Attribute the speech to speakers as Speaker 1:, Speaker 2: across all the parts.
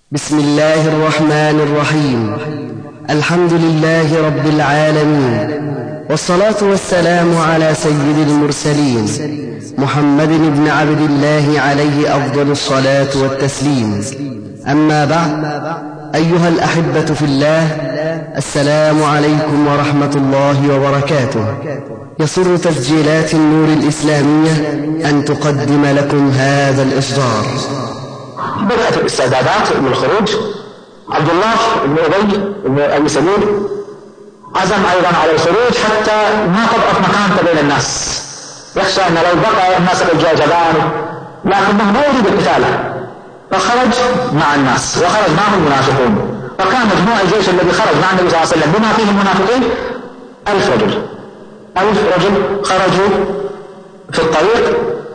Speaker 1: بسم الله الرحمن الرحيم. الحمد لله رب العالمين، والصلاة والسلام على سيد المرسلين محمد بن عبد الله عليه أفضل الصلاة والتسليم. أما بعد، أيها الأحبة في الله، السلام عليكم ورحمة الله وبركاته. يسر تسجيلات النور الإسلامية أن تقدم لكم هذا الإصدار.
Speaker 2: بدأت الاستعدادات للخروج. عبد الله بن أبي بن أبي سلول عزم أيضا على الخروج حتى ما تضعف مكانته بين الناس، يخشى أن لو بقى الناس رجع جبانه، لكنه ما يريد القتال، فخرج مع الناس وخرج معه المنافقون. وكان مجموع الجيش الذي خرج مع النبي صلى الله عليه وسلم بما فيه المنافقين 1000 رجل. 1000 رجل خرجوا في الطريق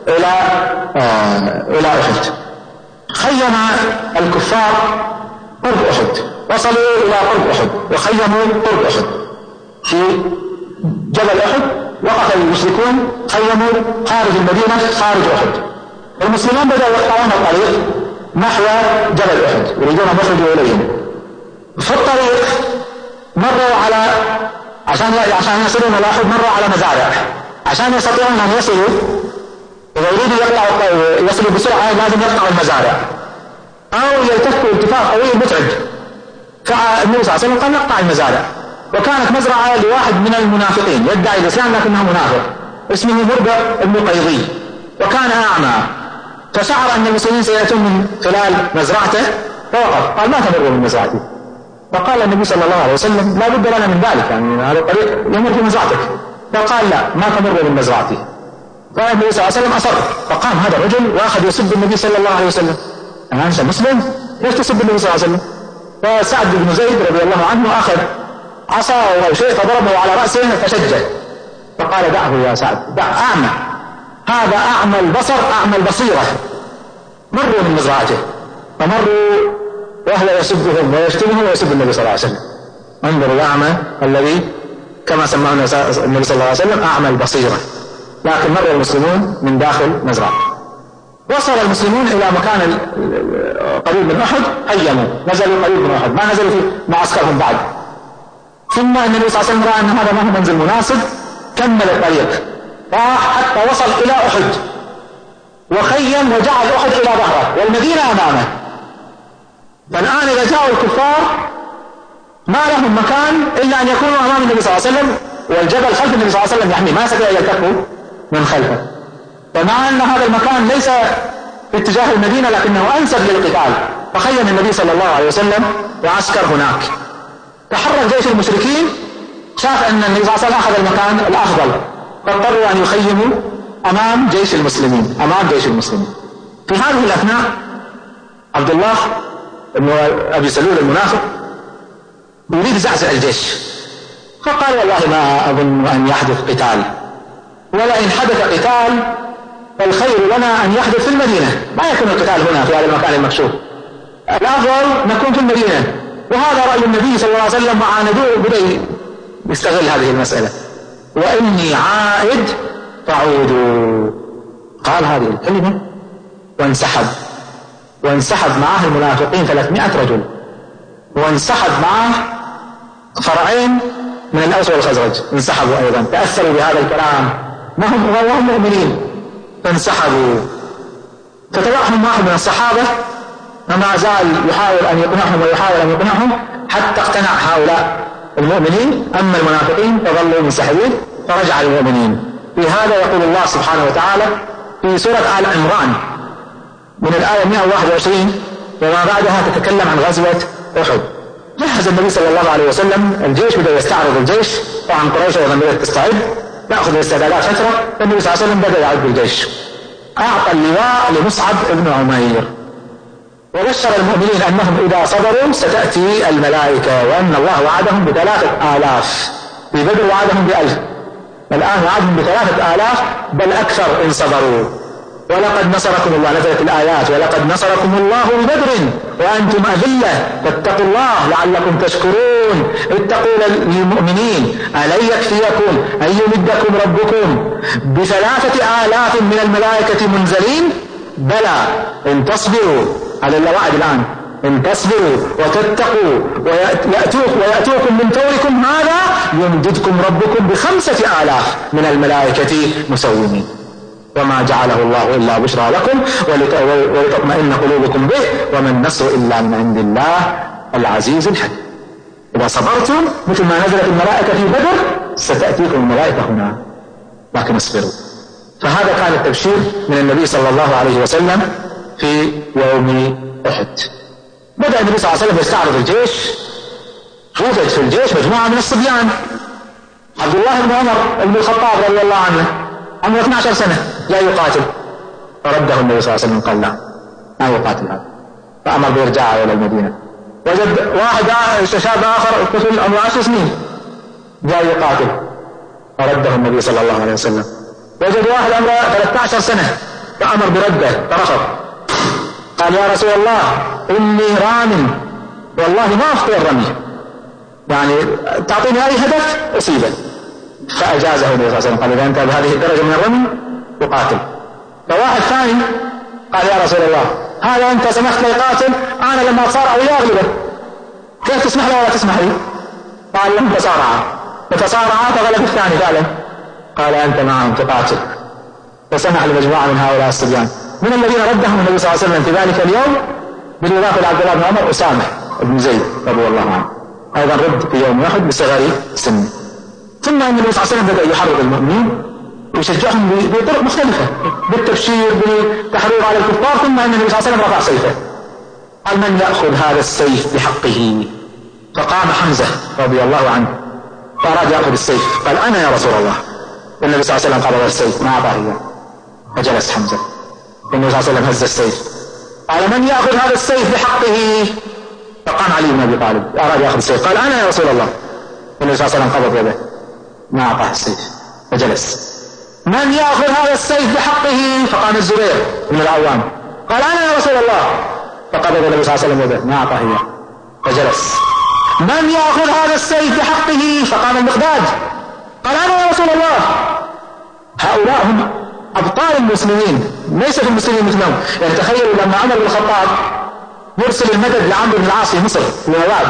Speaker 2: إلى أحد. خيم الكفار قرب أحد، وصلوا إلى قرب أحد وخيموا قرب أحد. في جبل أحد وقف المشركون خيموا خارج المدينة خارج أحد. المسلمون بدأوا يقطعون الطريق نحو جبل أحد يريدون أن يخرجوا إليهم. في الطريق مروا على عشان يصلون إلى أحد مروا على مزارع، عشان يستطيعون أن يصلوا إذا يريدوا يصلوا بسرعة لازم يقطعوا المزارع أو يلتفوا التفاف طويل متعب. فالنبي صلى الله عليه وسلم قال نقطع المزارع. وكانت مزرعة لواحد من المنافقين يدعي الإسلام لكنه منافق اسمه مربع بن قيضي، وكان أعمى، فشعر أن المسلمين سيأتون من خلال مزرعته فوقف قال ما تمر من مزرعتي. فقال النبي صلى الله عليه وسلم لا بد لنا من ذلك، يعني هذا الطريق يمر في مزرعتك. فقال لا ما تمر من مزرعتي. قال النبي صلى الله عليه وسلم أصر، فقام هذا الرجل وأخذ يسب النبي صلى الله عليه وسلم. أنت مسلم ليش تسب النبي صلى الله عليه وسلم؟ فسعد بن زيد رضي الله عنه أخذ عصا أو شيء فضربه على رأسه فشجه، فقال دعه يا سعد، دع أعمى، هذا أعمى البصر أعمى البصيرة، مروا من مزرعته. فمروا وهو يسبهم ويشتمهم ويسب النبي صلى الله عليه وسلم. انظروا الأعمى الذي كما سماه النبي صلى الله عليه وسلم أعمى البصيرة. لكن مر المسلمون من داخل مزرعة. وصل المسلمون إلى مكان قريب من أحد، خيموا، نزلوا قريب من أحد، ما نزلوا في معسكرهم بعد. ثم النبي صلى الله عليه وسلم رأى أن هذا ما هو منزل مناسب، كمل الطريق راح حتى وصل إلى أحد وخيم وجعل أحد إلى ظهره والمدينة أمامه. فالآن إذا جاءوا الكفار ما لهم مكان إلا أن يكونوا أمام النبي صلى الله عليه وسلم، والجبل خلف النبي صلى الله عليه وسلم يحمي، ما يستطيع أن يلتفوا من خلفه. ومع أن هذا المكان ليس في اتجاه المدينة لكنه أنسب للقتال، فخيم النبي صلى الله عليه وسلم وعسكر هناك. تحرك جيش المشركين، شاف أن النبي صلى الله عليه وسلم أخذ المكان الأفضل، فاضطروا أن يخيموا أمام جيش المسلمين، أمام جيش المسلمين. في هذه الأثناء عبد الله بن أبي سلول المنافق يريد زعزع الجيش، فقال والله ما أظن أن يحدث قتال، ولئن حدث قتال فالخير لنا أن يحدث في المدينة، ما يكون القتال هنا في هذا المكان المكشوف، الأفضل نكون في المدينة. وهذا رأي النبي صلى الله عليه وسلم، وعاندوه بدأ يستغل هذه المسألة، وإني عائد فعودوا. قال هذه الكلمة وانسحب معه المنافقين 300 رجل، وانسحب معه فرعين من الأوس والخزرج انسحبوا أيضا، تأثروا بهذا الكلام وهم مؤمنين فانسحبوا. فتبعهم واحد من الصحابة وما زال يحاول أن يقنعهم ويحاول أن يقنعهم حتى اقتنع هؤلاء المؤمنين. أما المنافقين فظلوا منسحبين، فرجع المؤمنين. في هذا يقول الله سبحانه وتعالى في سورة آل عمران من الآية 121 وما بعدها تتكلم عن غزوة أحد. جهز النبي صلى الله عليه وسلم الجيش، بدأ يستعرض الجيش، طبعا قريش أيضا بدأت تستعد تأخذ الاستعدادات فترة. النبي صلى الله عليه وسلم بدأ يعد بالجيش، أعطى اللواء لمصعب بن عمير، وبشر المؤمنين أنهم إذا صبروا ستأتي الملائكة، وأن الله وعدهم ب3000، في بدر وعدهم ب1000، الآن وعدهم ب3000 بل أكثر إن صبروا. ولقد نصركم الله، نزلت الآيات ولقد نصركم الله ببدر وأنتم أذلة فاتقوا الله لعلكم تشكرون. اتقوا للمؤمنين ألن يكفيكم أن يمدكم ربكم ب3000 من الملائكة منزلين؟ بلى إن تصبروا، هذا الوعد الآن، إن تصبروا وتتقوا ويأتوكم من فوركم هذا يمددكم ربكم ب5,000 من الملائكة مسومين وما جعله الله إلا بشرى لكم ولتطمئن قلوبكم به وما النصر إلا من عند الله العزيز الحكيم. إذا صبرتم مثل ما نزلت الملائكة في بدر ستأتيكم الملائكة هنا، لكن اصبروا. فهذا كان التبشير من النبي صلى الله عليه وسلم في يوم أحد. بدأ النبي صلى الله عليه وسلم يستعرض الجيش. وجد في الجيش مجموعة من الصبيان. عبد الله بن عمر بن الخطاب رضي الله عنه عمره 12 سنة لا يقاتل، فرده النبي صلى الله عليه وسلم قال لا ما يقاتل هذا، فأمر بإرجاعه إلى المدينة. وجد واحد شاب آخر طفل عمره 10 سنين جاء يقاتل، فرده النبي صلى الله عليه وسلم. وجد واحد عمره 13 سنة فأمر برده فرفض، قال يا رسول الله إني رام والله ما أخطئ الرمي، يعني تعطيني أي هدف أصيبه. فأجازه النبي صلى الله عليه وسلم قال إذا أنت بهذه الدرجة من الرمي تقاتل. فواحد ثاني قال يا رسول الله هذا أنت سمحت لي قاتل، أنا لما أتصارع وياه أغلبه، كيف تسمح لي ولا تسمح لي؟ قال لهم فتصارعا فغلب الثاني فعلا. قال أنت معهم تقاتل. فسمح لمجموعة من هؤلاء الصبيان من الذين ردهم النبي صلى الله عليه وسلم في ذلك اليوم بالإضافة لعبد الله بن عمر أسامة بن زيد رضي الله عنه أيضا رد في يوم واحد بصغر سنه. ثم النبي صلى الله عليه وسلم بدأ يحرض المؤمنين ويشجعهم بطرق مختلفة بالتبشير بالتحريض على الكفار. ثم النبي صلى الله عليه وسلم رفع سيفه قال من يأخذ هذا السيف بحقه؟ فقام حمزة رضي الله عنه فأراد يأخذ السيف قال أنا يا رسول الله. النبي صلى الله عليه وسلم قبض السيف ما أعطاه إياه فجلس حمزة. النبي صلى الله عليه وسلم هز السيف قال من يأخذ هذا السيف بحقه؟ فقام علي بن أبي طالب أراد يأخذ السيف قال أنا يا رسول الله. النبي صلى الله عليه وسلم قبض يده ما أعطاه السيف فجلس. من يأخذ هذا السيف بحقه؟ فقام الزبير بن العوام قال أنا يا رسول الله. فقبض النبي صلى الله عليه وسلم يده ما أعطاه إياه فجلس. من يأخذ هذا السيف بحقه؟ فقام المقداد قال أنا يا رسول الله. هؤلاء هم أبطال المسلمين ليس في المسلمين مثلهم. يعني تخيلوا لما عمر بن الخطاب يرسل المدد لعمرو بن العاص في مصر في مواد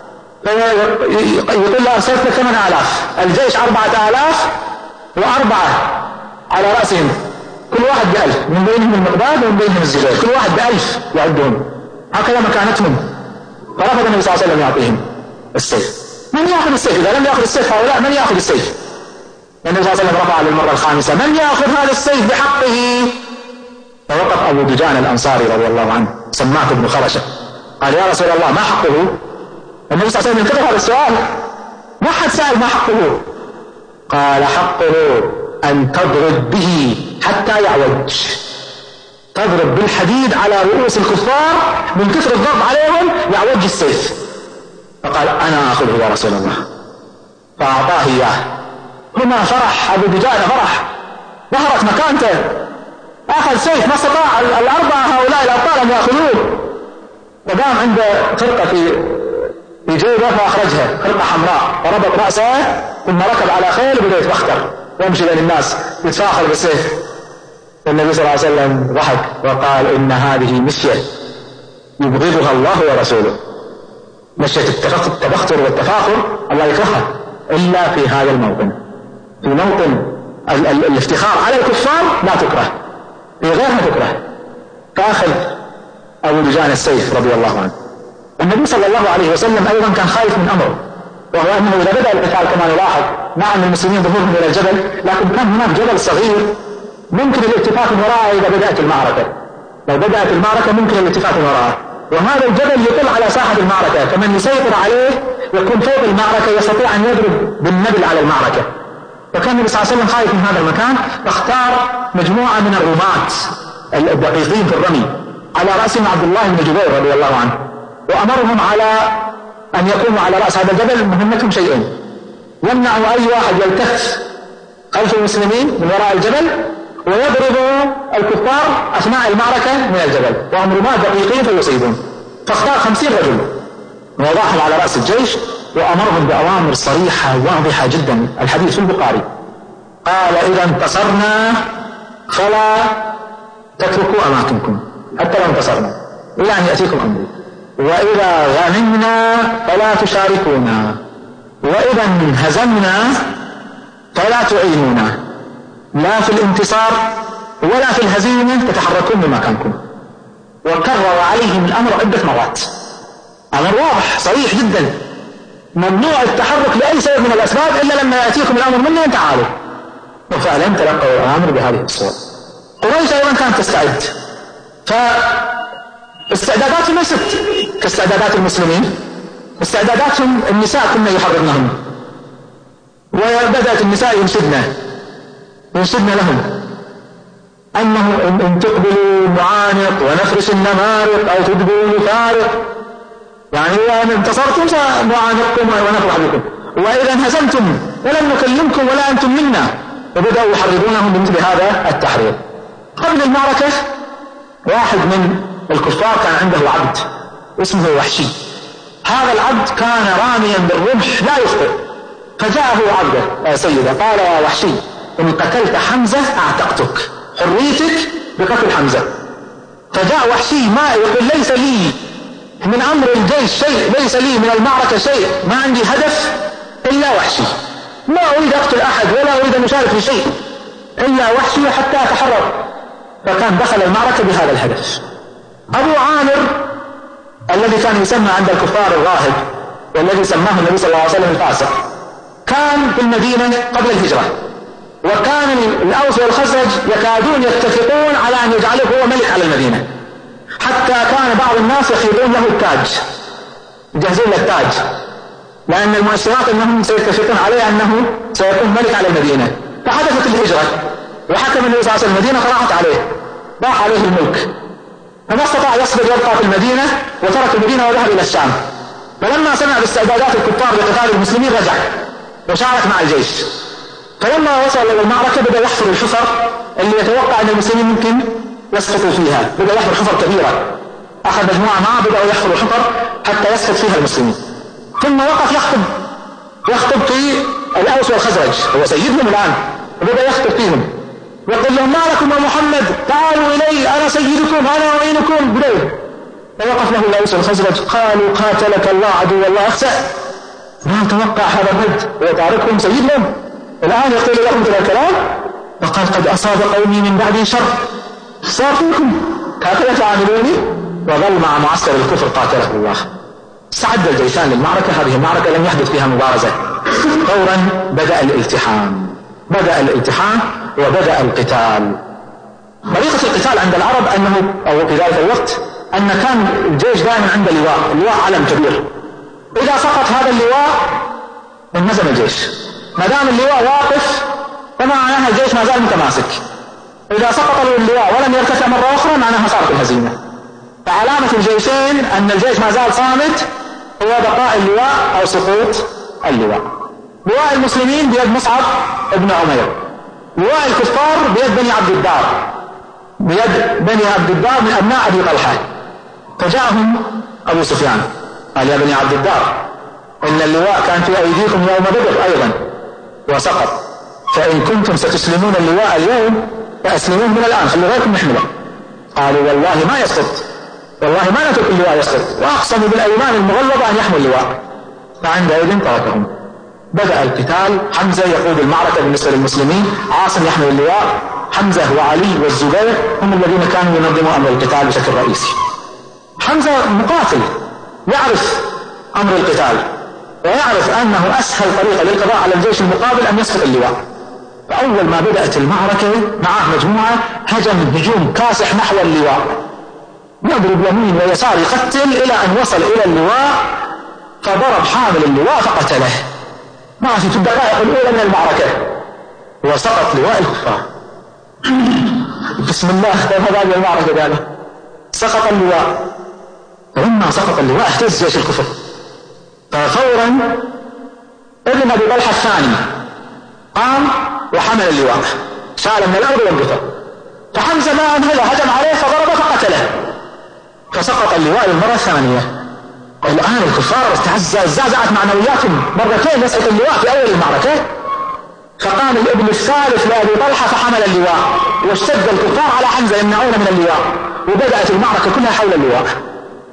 Speaker 2: يقول له أرسلت 8,000 الجيش 4,000 وأربعة على رأسهم كل واحد ب1,000 من بينهم المقداد ومن بينهم الزبير كل واحد ب1,000 يعدهم هكذا مكانتهم. فرفض النبي صلى الله عليه وسلم يعطيهم السيف. من يأخذ السيف؟ إذا لم يأخذ السيف هؤلاء من يأخذ السيف؟ النبي صلى الله عليه وسلم رفع للمرة الخامسة من يأخذ هذا السيف بحقه؟ فوقف أبو دجان الأنصاري رضي الله عنه سماك بن خرشة قال يا رسول الله ما حقه؟ النبي صلى الله عليه وسلم انتبه هذا السؤال ما حد سأل ما حقه. قال حقه أن تضرب به حتى يعوج، تضرب بالحديد على رؤوس الكفار من كثر الضرب عليهم يعوج السيف. فقال أنا أخذه يا رسول الله. فأعطاه إياه. هنا فرح أبو دجان فرح ظهرت مكانته أخذ سيف ما استطاع الأربعة هؤلاء الأبطال أن يأخذوه. وقام عند خرقة في جيبه فأخرجها خرقة حمراء وربط رأسه ثم ركب على خيل وبدأ يتبختر ويمشي بين الناس يتفاخر بالسيف. والنبي صلى الله عليه وسلم ضحك وقال إن هذه مشية يبغضها الله ورسوله. مشية التبختر والتفاخر الله يكرهها إلا في هذا الموطن. في موطن الافتخار على الكفار لا تكره، في غيرها تكره. فأخذ أبو دجان السيف رضي الله عنه. النبي صلى الله عليه وسلم أيضا كان خايف من أمره، وهو أنه إذا بدأ القتال كما نلاحظ نعم المسلمين ظهورهم إلى الجبل لكن كان هناك جبل صغير ممكن الالتفات من وراءه إذا بدأت المعركة. لو بدأت المعركة ممكن الالتفات من وراءه، وهذا الجبل يطل على ساحة المعركة فمن يسيطر عليه يكون فوق المعركة يستطيع أن يضرب بالنبل على المعركة. فكان النبي صلى الله عليه وسلم خايف من هذا المكان فاختار مجموعة من الرماة الدقيقين في الرمي على رأسهم عبد الله بن جبير رضي الله عنه، وأمرهم على أن يكونوا على رأس هذا الجبل مهمتهم شيئين: يمنعوا أي واحد يلتف خلف المسلمين من وراء الجبل، ويضربوا الكفار أثناء المعركة من الجبل، وهم رماة دقيقين فيصيبون. فاختار 50 رجل ووضعهم على رأس الجيش وأمرهم بأوامر صريحة واضحة جدا. الحديث في البخاري قال: إذا انتصرنا فلا تتركوا أماكنكم حتى لو انتصرنا إلا أن يأتيكم أمري. وإذا غنمنا فلا تشاركونا، وإذا انهزمنا فلا تعينونا، لا في الانتصار ولا في الهزيمة تتحركون بمكانكم. وكرر عليهم الأمر عدة مرات. أمر واضح صريح جدا، ممنوع التحرك لأي سبب من الأسباب إلا لما يأتيكم الأمر مني تعالوا. وفعلا تلقوا الأمر بهذه الصورة. قريش أيضا كانت تستعد، فاستعداداتهم ليست كاستعدادات المسلمين. استعداداتهم النساء كنا يحررنهم، وبدأت النساء ينشدن لهم أنه إن تقبلوا نعانق ونفرش النمارق أو تدبروا نفارق، يعني إن انتصرتم سنعانقكم ونفرح بكم، وإذا انهزمتم ولم نكلمكم ولا أنتم منا. وبدأوا يحرضونهم بمثل هذا التحريض. قبل المعركة واحد من الكفار كان عنده عبد اسمه وحشي. هذا العبد كان راميا بالرمح لا يخطئ، فجاءه عبده: يا سيدة، قال: يا وحشي، إن قتلت حمزة أعتقتك، حريتك بقتل حمزة. فجاء وحشي ما يقول: ليس لي من أمر الجيش شيء، ليس لي من المعركة شيء، ما عندي هدف إلا وحشي، ما أريد أقتل أحد ولا أريد أن أشارك في شيء إلا وحشي حتى أتحرر. فكان دخل المعركة بهذا الهدف. أبو عامر الذي كان يسمى عند الكفار الراهب، والذي سماه النبي صلى الله عليه وسلم الفاسق، كان في المدينة قبل الهجرة، وكان الأوس والخزرج يكادون يتفقون على أن يجعله هو ملك على المدينة، حتى كان بعض الناس يخيطون له التاج، يجهزون له التاج، لأن المؤشرات أنهم سيتفقون عليه أنه سيكون ملك على المدينة. فحدثت الهجرة وحكم النبي صلى الله عليه وسلم المدينة، فراحت عليه، راح عليه الملك، فما استطاع يصبر يبقى في المدينة وترك المدينة وذهب إلى الشام. فلما سمع باستعدادات الكفار لقتال المسلمين رجع وشارك مع الجيش. فلما وصل إلى المعركة بدأ يحفر الحفر اللي يتوقع أن المسلمين ممكن يسقطوا فيها، بدأ يحفر حفر كبيرة، أخذ مجموعة معه بدأوا يحفروا الحفر حتى يسقط فيها المسلمين. ثم وقف يخطب في الأوس والخزرج، هو سيدهم الآن، وبدأ يخطب فيهم يقول لهم: ما لكم يا محمد، تعالوا إلي، أنا سيدكم، أنا أعينكم. بدأوا فوقف له الأوس والخزرج، قالوا: قاتلك الله عدو الله، اخسأ، ما توقع هذا الرد وتعرفهم سيدهم الآن يقول لهم هذا الكلام. وقال: قد أصاب قومي من بعد شر، صار فيكم هكذا تعاملوني. وظل مع معسكر الكفر قاتله الله. استعد الجيشان للمعركة. هذه المعركة لم يحدث فيها مبارزة. فورا بدأ الالتحام وبدأ القتال. طريقة القتال عند العرب أنه، أو في ذلك الوقت، أن كان الجيش دائما عنده اللواء علم كبير، إذا سقط هذا اللواء انهزم الجيش. ما دام اللواء واقف فمعناها الجيش ما زال متماسك. إذا سقط اللواء ولم يرتفع مرة أخرى معناها صارت الهزيمة. فعلامة الجيشين أن الجيش ما زال صامت هو بقاء اللواء أو سقوط اللواء. لواء المسلمين بيد مصعب ابن عمير، لواء الكفار بيد بني عبد الدار من أبناء أبي طلحة. فجاءهم أبو سفيان قال: يا بني عبد الدار، إن اللواء كان في أيديكم يوم بدر أيضا وسقط، فإن كنتم ستسلمون اللواء اليوم فأسلموه من الآن، خلوا غيركم نحمله. قالوا: والله ما يسقط، والله ما نترك اللواء يسقط، وأقسموا بالأيمان المغلظة أن يحمل اللواء. فعندئذ تركهم. بدأ القتال. حمزة يقود المعركة بالنسبة للمسلمين، عاصم يحمل اللواء، حمزة وعلي والزبير هم الذين كانوا ينظموا أمر القتال بشكل رئيسي. حمزة مقاتل يعرف أمر القتال، ويعرف أنه أسهل طريقة للقضاء على الجيش المقابل أن يسقط اللواء. فأول ما بدأت المعركة معه مجموعة هجم هجوم كاسح نحو اللواء، يضرب يمين ويسار يقتل إلى أن وصل إلى اللواء، فضرب حامل اللواء فقتله. ما في الدقائق الأولى من المعركة وسقط لواء الكفار. بسم الله، هذه المعركة قال سقط اللواء. فلما سقط اللواء اهتز جيش الكفر، ففورا ابن أبي طلحة الثاني قام وحمل اللواء، شال من الأرض وانقطع. فحمزة ما أنهله هجم عليه فضربه فقتله، فسقط اللواء المرة الثانية. الآن الكفار زعزعت معنوياتهم مرتين يسقط اللواء في أول المعركة. فقام الابن الثالث لأبي طلحة فحمل اللواء، واشتد الكفار على حمزة يمنعون من اللواء، وبدأت المعركة كلها حول اللواء.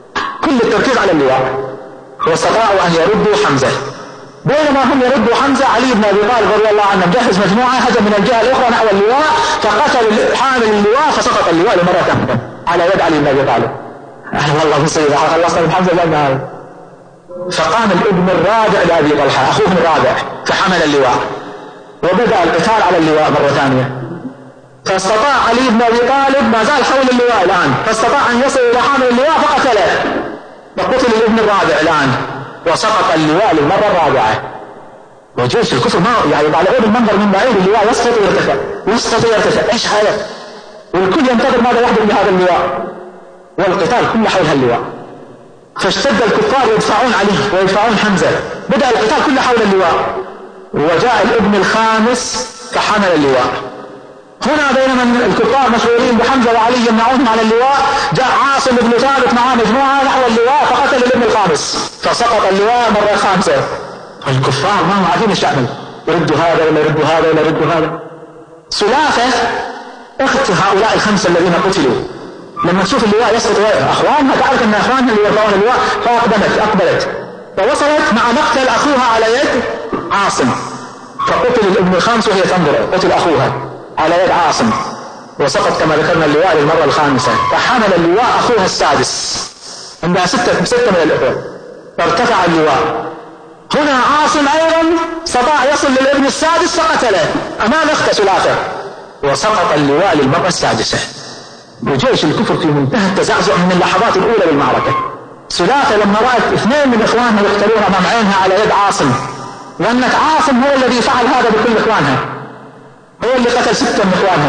Speaker 2: كل التركيز على اللواء، واستطاعوا أن يردوا حمزة. بينما هم يردوا حمزة، علي بن أبي طالب رضي الله عنه مجهز مجموعة هجم من الجهة الأخرى نحو اللواء، فقتل حامل اللواء فسقط اللواء لمرة ثانية على يد علي بن أبي طالب. والله مصيبة، خلصنا من حمزة لأن هذا. فقام الابن الرابع لأبي طلحة أخوه الرابع فحمل اللواء، وبدأ القتال على اللواء مرة ثانية. فاستطاع علي بن أبي طالب، ما زال حول اللواء الآن، فاستطاع أن يصل إلى حامل اللواء فقتله، فقتل الابن الرابع الآن، وسقط اللواء للمرة الرابعة. وجيش الكفر ما يعني يطالعون المنظر من بعيد، اللواء يسقط ويرتفع يسقط ويرتفع، ايش هذا؟ والكل ينتظر ماذا يحدث بهذا اللواء، والقتال كله حول اللواء. فاشتد الكفار يدفعون عليه ويدفعون حمزة، بدأ القتال كله حول اللواء. وجاء الابن الخامس فحمل اللواء. هنا بينما الكفار مشغولين بحمزة وعلي يمنعونهم على اللواء، جاء عاصم بن ثابت معاه مجموعة نحو اللواء فقتل الابن الخامس، فسقط اللواء مرة خامسة. الكفار ما هم عارفين ايش يعمل، يردوا هذا ولا يردوا هذا ولا يردوا هذا. سلافة اخت هؤلاء الخمسة الذين قتلوا لما تشوف اللواء يسقط اخوانها، تعرف ان اخوانها اللي يرفعون اللواء، فاقبلت فوصلت مع مقتل اخوها على يد عاصم، فقتل الابن الخامس وهي تنظر، قتل اخوها على يد عاصم، وسقط كما ذكرنا اللواء للمرة الخامسة. فحمل اللواء اخوها السادس، عندها ستة من الاخوة، فارتفع اللواء. هنا عاصم ايضا استطاع يصل للابن السادس فقتله امام اخته سلافة، وسقط اللواء للمرة السادسة. وجيش الكفر في منتهى التزعزع من اللحظات الاولى بالمعركة. سلافة لما رأت اثنين من اخوانها يقتلون امام عينها على يد عاصم، وانك عاصم هو الذي فعل هذا بكل اخوانها، هو اللي قتل 6 من اخوانها،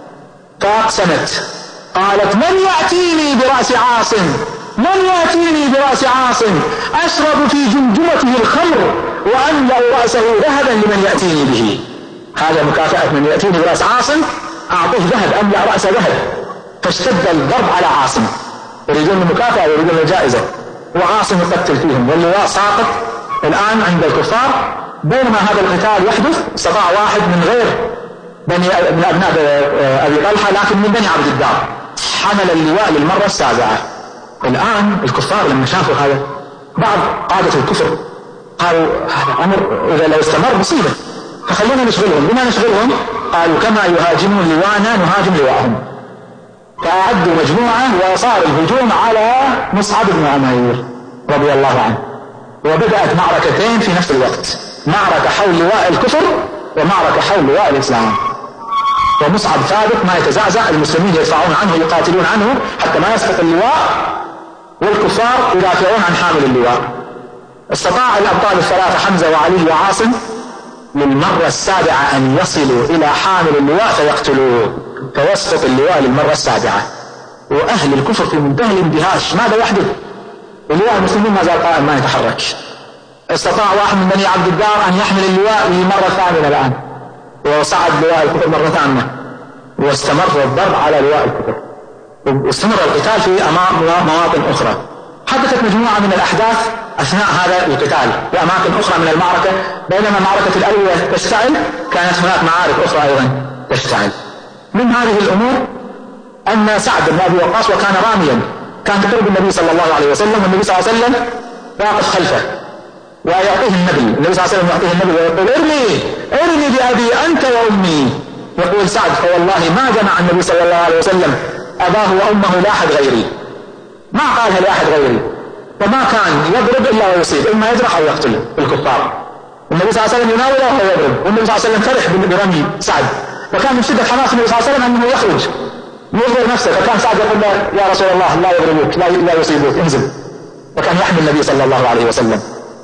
Speaker 2: فاقسمت قالت من يأتيني برأس عاصم، من يأتيني برأس عاصم أشرب في جمجمته الخمر وأملأ رأسه ذهبا لمن يأتيني به. هذا مكافأة من يأتيني برأس عاصم، أعطيه ذهب، أملأ رأسه ذهب. فاشتد الضرب على عاصم، يريدون المكافأة ويريدون الجائزة، وعاصم يقتل فيهم واللواء ساقط الآن عند الكفار. بينما هذا القتال يحدث استطاع واحد من أبناء أبي طلحة لكن من بني عبد الدار حمل اللواء للمرة السابعة. الآن الكفار لما شافوا هذا، بعض قادة الكفر قالوا هذا أمر إذا لو استمر مصيبة، فخلونا نشغلهم. بما نشغلهم؟ قالوا كما يهاجمون لواءنا نهاجم لواءهم. فأعدوا مجموعة وصار الهجوم على مصعب بن عمير رضي الله عنه، وبدأت معركتين في نفس الوقت، معركة حول لواء الكفر ومعركة حول لواء الإسلام. ومصعب ثابت ما يتزعزع، المسلمين يدفعون عنه يقاتلون عنه حتى ما يسقط اللواء، والكفار يدافعون عن حامل اللواء. استطاع الأبطال الثلاثة حمزة وعلي وعاصم للمرة السابعة أن يصلوا إلى حامل اللواء فيقتلوه، فيسقط اللواء للمرة السابعة. وأهل الكفر في منتهى الاندهاش، ماذا يحدث؟ اللواء المسلمين ما زال قائم ما يتحرك. استطاع واحد من بني عبد الدار أن يحمل اللواء للمرة الثامنة الآن، وصعد لواء الكفر مرة ثانية، واستمر الضرب على لواء الكفر، واستمر القتال في مواطن أخرى. حدثت مجموعة من الأحداث أثناء هذا القتال في أماكن أخرى من المعركة. بينما معركة الألوية تشتعل، كانت هناك معارك أخرى أيضا تشتعل. من هذه الأمور أن سعد بن أبي وقاص وكان راميا، كان تقرب النبي صلى الله عليه وسلم، والنبي صلى الله عليه وسلم واقف خلفه ويعطيه النبي صلى الله عليه وسلم يعطيه النبي ويقول ارمي بأبي أنت وأمي. يقول سعد فوالله ما جمع النبي صلى الله عليه وسلم أباه وأمه لا أحد غيري، ما قالها لأحد غيري، وما كان يضرب إلا ويصيب، إما يجرح أو يقتل الكفار. النبي صلى الله عليه وسلم يناوله وهو يضرب، والنبي صلى الله عليه وسلم فرح برمي سعد، وكان من شدة حماس النبي صلى الله عليه وسلم أنه يخرج يظهر نفسه، فكان سعد يقول له يا رسول الله لا يضربوك لا يصيبوك انزل، وكان يحمي النبي صلى الله عليه وسلم.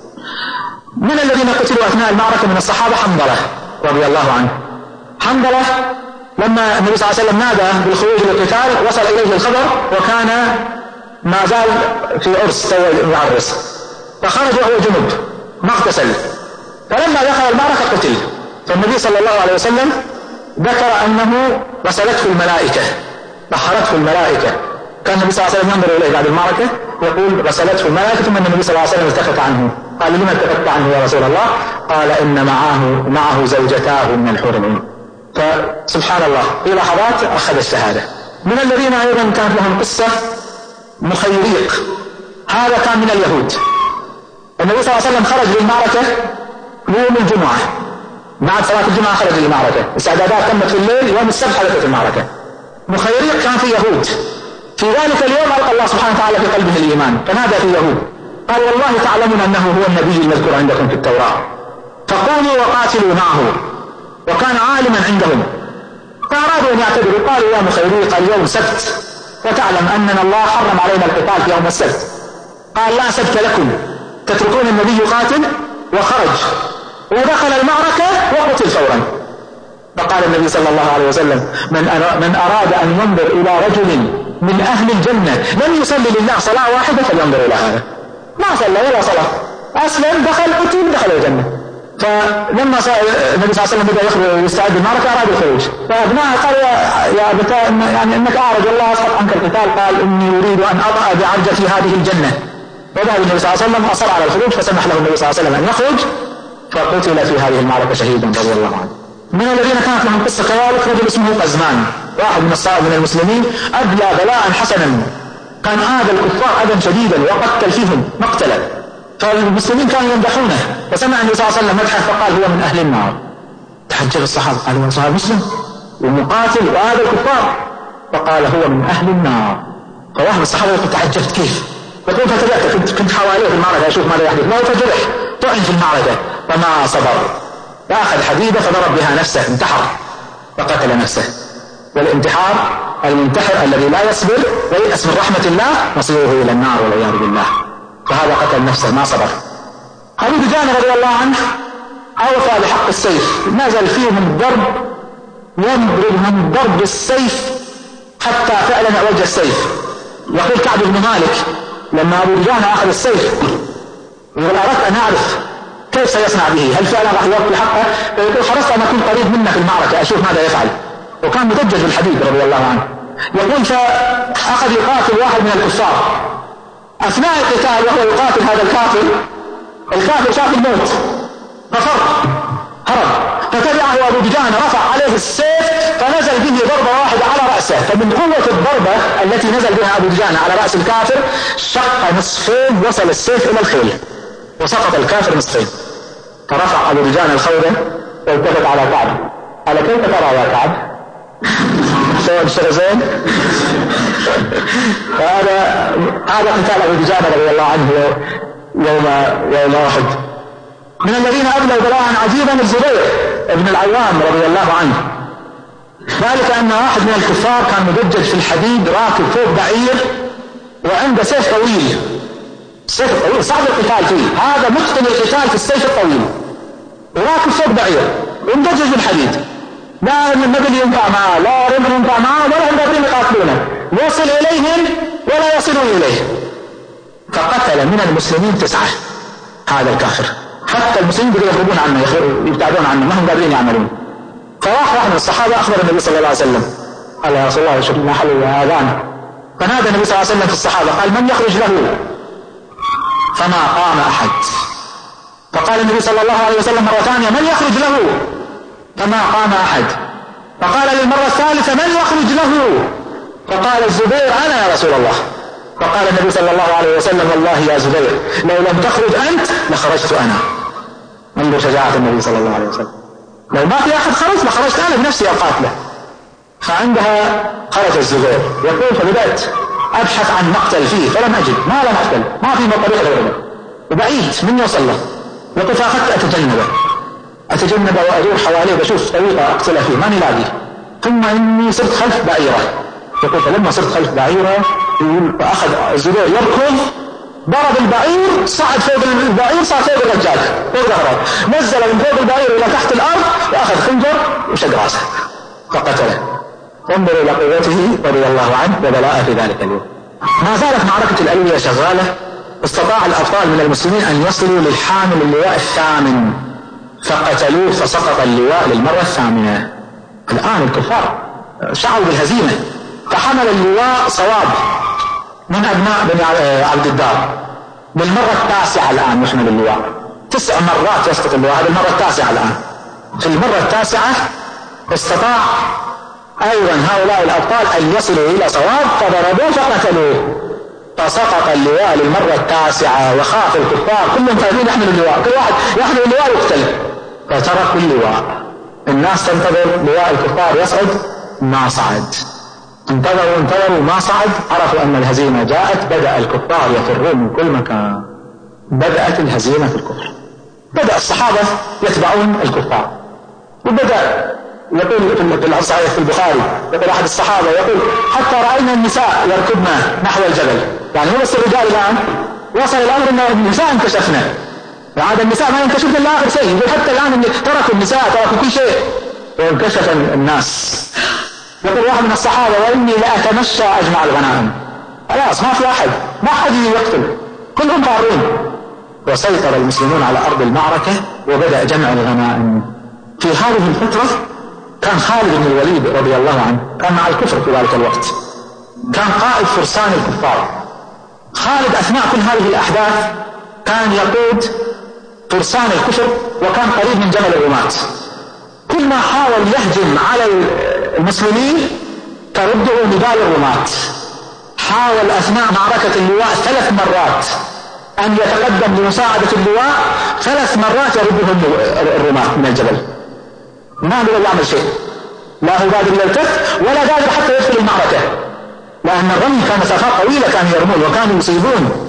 Speaker 2: من الذين قتلوا أثناء المعركة من الصحابة حنظلة رضي الله عنه. حنظلة لما النبي صلى الله عليه وسلم نادى بالخروج للقتال وصل إليه الخبر، وكان ما زال في عرس يعرس، فخرج وهو جنب ما اغتسل، فلما دخل المعركة قتل. فالنبي صلى الله عليه وسلم ذكر أنه غسلته الملائكة، طهرته الملائكة. كان النبي صلى الله عليه وسلم ينظر إليه بعد المعركة يقول غسلته الملائكة، ثم النبي صلى الله عليه وسلم التفت عنه قال لما التفت عنه يا رسول الله؟ قال إن معه زوجتاه من الحور العين. فسبحان الله في لحظات أخذ الشهادة. من الذين أيضا كانت لهم قصة مخيريق هذا كان من اليهود. النبي صلى الله عليه وسلم خرج للمعركة يوم الجمعة، بعد صلاة الجمعة خرج للمعركة، استعدادات تمت في الليل، يوم السبت حدثت المعركة. مخيريق كان في يهود، في ذلك اليوم ألقى الله سبحانه وتعالى في قلبه الإيمان، فنادى في يهود قال والله تعلمون أنه هو النبي المذكور عندكم في التوراة، فقوموا وقاتلوا معه، وكان عالما عندهم. فأرادوا أن يعتذروا، قالوا يا مخيريق اليوم سبت وتعلم أننا الله حرم علينا القتال في يوم السبت. قال لا سبت لكم، تتركون النبي يقاتل؟ وخرج ودخل المعركة وقتل فورا. فقال النبي صلى الله عليه وسلم من أراد أن ينظر إلى رجل من أهل الجنة لم يصلي لله صلاة واحدة فلينظر إلى هذا، ما صلى ولا صلاة، أسلم دخل قتل دخل الجنة. فلما النبي صلى الله عليه وسلم بدأ يخرج يستعد للمعركة أراد الخروج، فأبناءه قال يا أبتاء يعني إنك أعرج الله أسقط عنك القتال، قال إني أريد أن أضع بعرجتي هذه الجنة. وذهب النبي صلى الله عليه وسلم وأصر على الخروج، فسمح له النبي صلى الله عليه وسلم أن يخرج، فقتل في هذه المعركة شهيدا رضي الله عنه. من الذين كانت لهم قصة كذلك رجل اسمه قزمان، واحد من المسلمين أبلى بلاء حسنا، كان آذى الكفار أذى شديدا وقتل فيهم مقتلا، فالمسلمين كانوا يمدحونه، فسمع النبي صلى الله عليه وسلم مدحه فقال هو من أهل النار. تحجب الصحابة قالوا هو صحابي مسلم ومقاتل وآذى الكفار، فقال هو من أهل النار. فواحد الصحابة يقول تعجبت كيف؟ يقول فتجأت كنت حواليه في المعركة أشوف ماذا يحدث، ما فجرح طعن في المعركة فما صبر، فأخذ حديدة فضرب بها نفسه، انتحر فقتل نفسه. والانتحار المنتحر الذي لا يصبر وييأس من رحمة الله مصيره إلى النار والعياذ بالله، فهذا قتل نفسه ما صبر. أبو دجانة رضي الله عنه أوفى لحق السيف، نزل فيهم الضرب ينضرب من ضرب السيف حتى فعلا وجه السيف. يقول كعب بن مالك لما أبو دجانة أخذ السيف يقول أردت أن أعرف كيف سيصنع به، هل فعلا راح يوفي حقه؟ يقول حرصت أن أكون قريب منه في المعركة أشوف ماذا يفعل، وكان مدجج بالحديد رضي الله عنه. يقول فأخذ يقاتل واحد من الكفار، أثناء القتال وهو يقاتل هذا الكافر شاف الموت ففر هرب، فتبعه أبو دجانة رفع عليه السيف فنزل به ضربة واحدة على رأسه، فمن قوة الضربة التي نزل بها أبو دجانة على رأس الكافر شق نصفين، وصل السيف إلى الخيل وسقط الكافر نصفين. فرفع أبو دجانة الخوذة والتفت على كعب قال كيف ترى يا كعب؟ سوى الشرزين. هذا قتال أبو دجانة رضي الله عنه يوم أحد. من الذين أبلوا بلاء عجيبا الزبير ابن العوام رضي الله عنه، ذلك أن واحد من الكفار كان مدجج في الحديد راكب فوق بعير وعنده سيف طويل، السيف الطويل صعب القتال فيه، هذا متقن القتال في السيف الطويل، وراكب فوق بعير ومدجج في الحديد، لا النبل ينفع معه لا رمح ينفع معه ولا هم قادرين يقاتلونه، يوصل إليهم ولا يصلون إليه، فقتل من المسلمين 9 هذا الكافر، حتى المسلمين بدأوا يهربون عنه يبتعدون عنه ما هم قادرين يعملون. فراح واحد من الصحابة أخبر النبي صلى الله عليه وسلم قال يا رسول الله شوف لنا حل آذان، فنادى النبي صلى الله عليه وسلم في الصحابة قال من يخرج له؟ فما قام أحد. فقال النبي صلى الله عليه وسلم مرة ثانية من يخرج له؟ فما قام أحد. فقال للمرة الثالثة من يخرج له؟ فقال الزبير أنا يا رسول الله. فقال النبي صلى الله عليه وسلم والله يا زبير لو لم تخرج أنت لخرجت أنا. انظر شجاعة النبي صلى الله عليه وسلم، لو ما في أحد خرج لخرجت أنا بنفسي أقاتله. فعندها خرج الزبير يقول فبدأت أبحث عن مقتل فيه فلم أجد، ما لا مقتل، ما في طريق غيره وبعيد من يوصل له. يقول فأخذت أتجنب وأدور حواليه بشوف طريقة أقتله فيه ما نلاقي، ثم إني صرت خلف بعيرة. يقول فلما صرت خلف بعيرة فأخذ الزبير يركض ضرب البعير صعد فوق البعير صار فوق الرجال فوق ظهره، نزل من فوق البعير إلى تحت الأرض وأخذ خنجر وشق راسه فقتله. انظروا إلى قوته رضي الله عنه وبلاءه في ذلك اليوم. ما زالت معركة الألوية شغالة، استطاع الأبطال من المسلمين أن يصلوا للحامل اللواء الثامن فقتلوه فسقط اللواء للمرة الثامنة. الآن الكفار شعروا بالهزيمة فحمل اللواء صواب من أبناء بني عبد الدار بالمرة التاسعة الآن يحمل اللواء، 9 مرات يسقط اللواء، هذه المرة التاسعة الآن. في المرة التاسعة استطاع أيضا هؤلاء الأبطال أن يصلوا إلى صواب فضربوه فقتلوه. فسقط اللواء للمرة 9 وخاف الكفار كلهم خايفين يحملوا اللواء، كل واحد يحمل اللواء يقتل، فتركوا اللواء. الناس تنتظر لواء الكفار يصعد، ما صعد. انتظروا ما صعد، عرفوا أن الهزيمة جاءت، بدأ الكفار يفرون من كل مكان، بدأت الهزيمة في الكفر. بدأ الصحابة يتبعون الكفار، وبدأ يقول في الصحيح في البخاري، يقول أحد الصحابة يقول حتى رأينا النساء يركضن نحو الجبل، يعني هو بس الرجال الآن وصل الأمر أن النساء انكشفنا، وعاد النساء ما ينكشفن إلا آخر شيء، يقول حتى الآن تركوا النساء، تركوا كل شيء وانكشف الناس. يقول واحد من الصحابة وإني لأتمشى أجمع الغنائم، خلاص ما في أحد، ما حد يقتل، كلهم فارون. وسيطر المسلمون على أرض المعركة وبدأ جمع الغنائم. في هذه الفترة كان خالد بن الوليد رضي الله عنه كان مع الكفر في ذلك الوقت، كان قائد فرسان الكفار. خالد أثناء كل هذه الأحداث كان يقود فرسان الكفر، وكان قريب من جبل الرماة. كل ما حاول يهجم على المسلمين ترده نبال الرماة. حاول أثناء معركة اللواء 3 مرات أن يتقدم لمساعدة اللواء، 3 مرات يردهم الرماة من الجبل، ما قدر يعمل شيء، لا هو قادر يلتف ولا قادر حتى يدخل المعركة، لأن الرمي كان مسافات طويلة كانوا يرمون وكانوا يصيبون.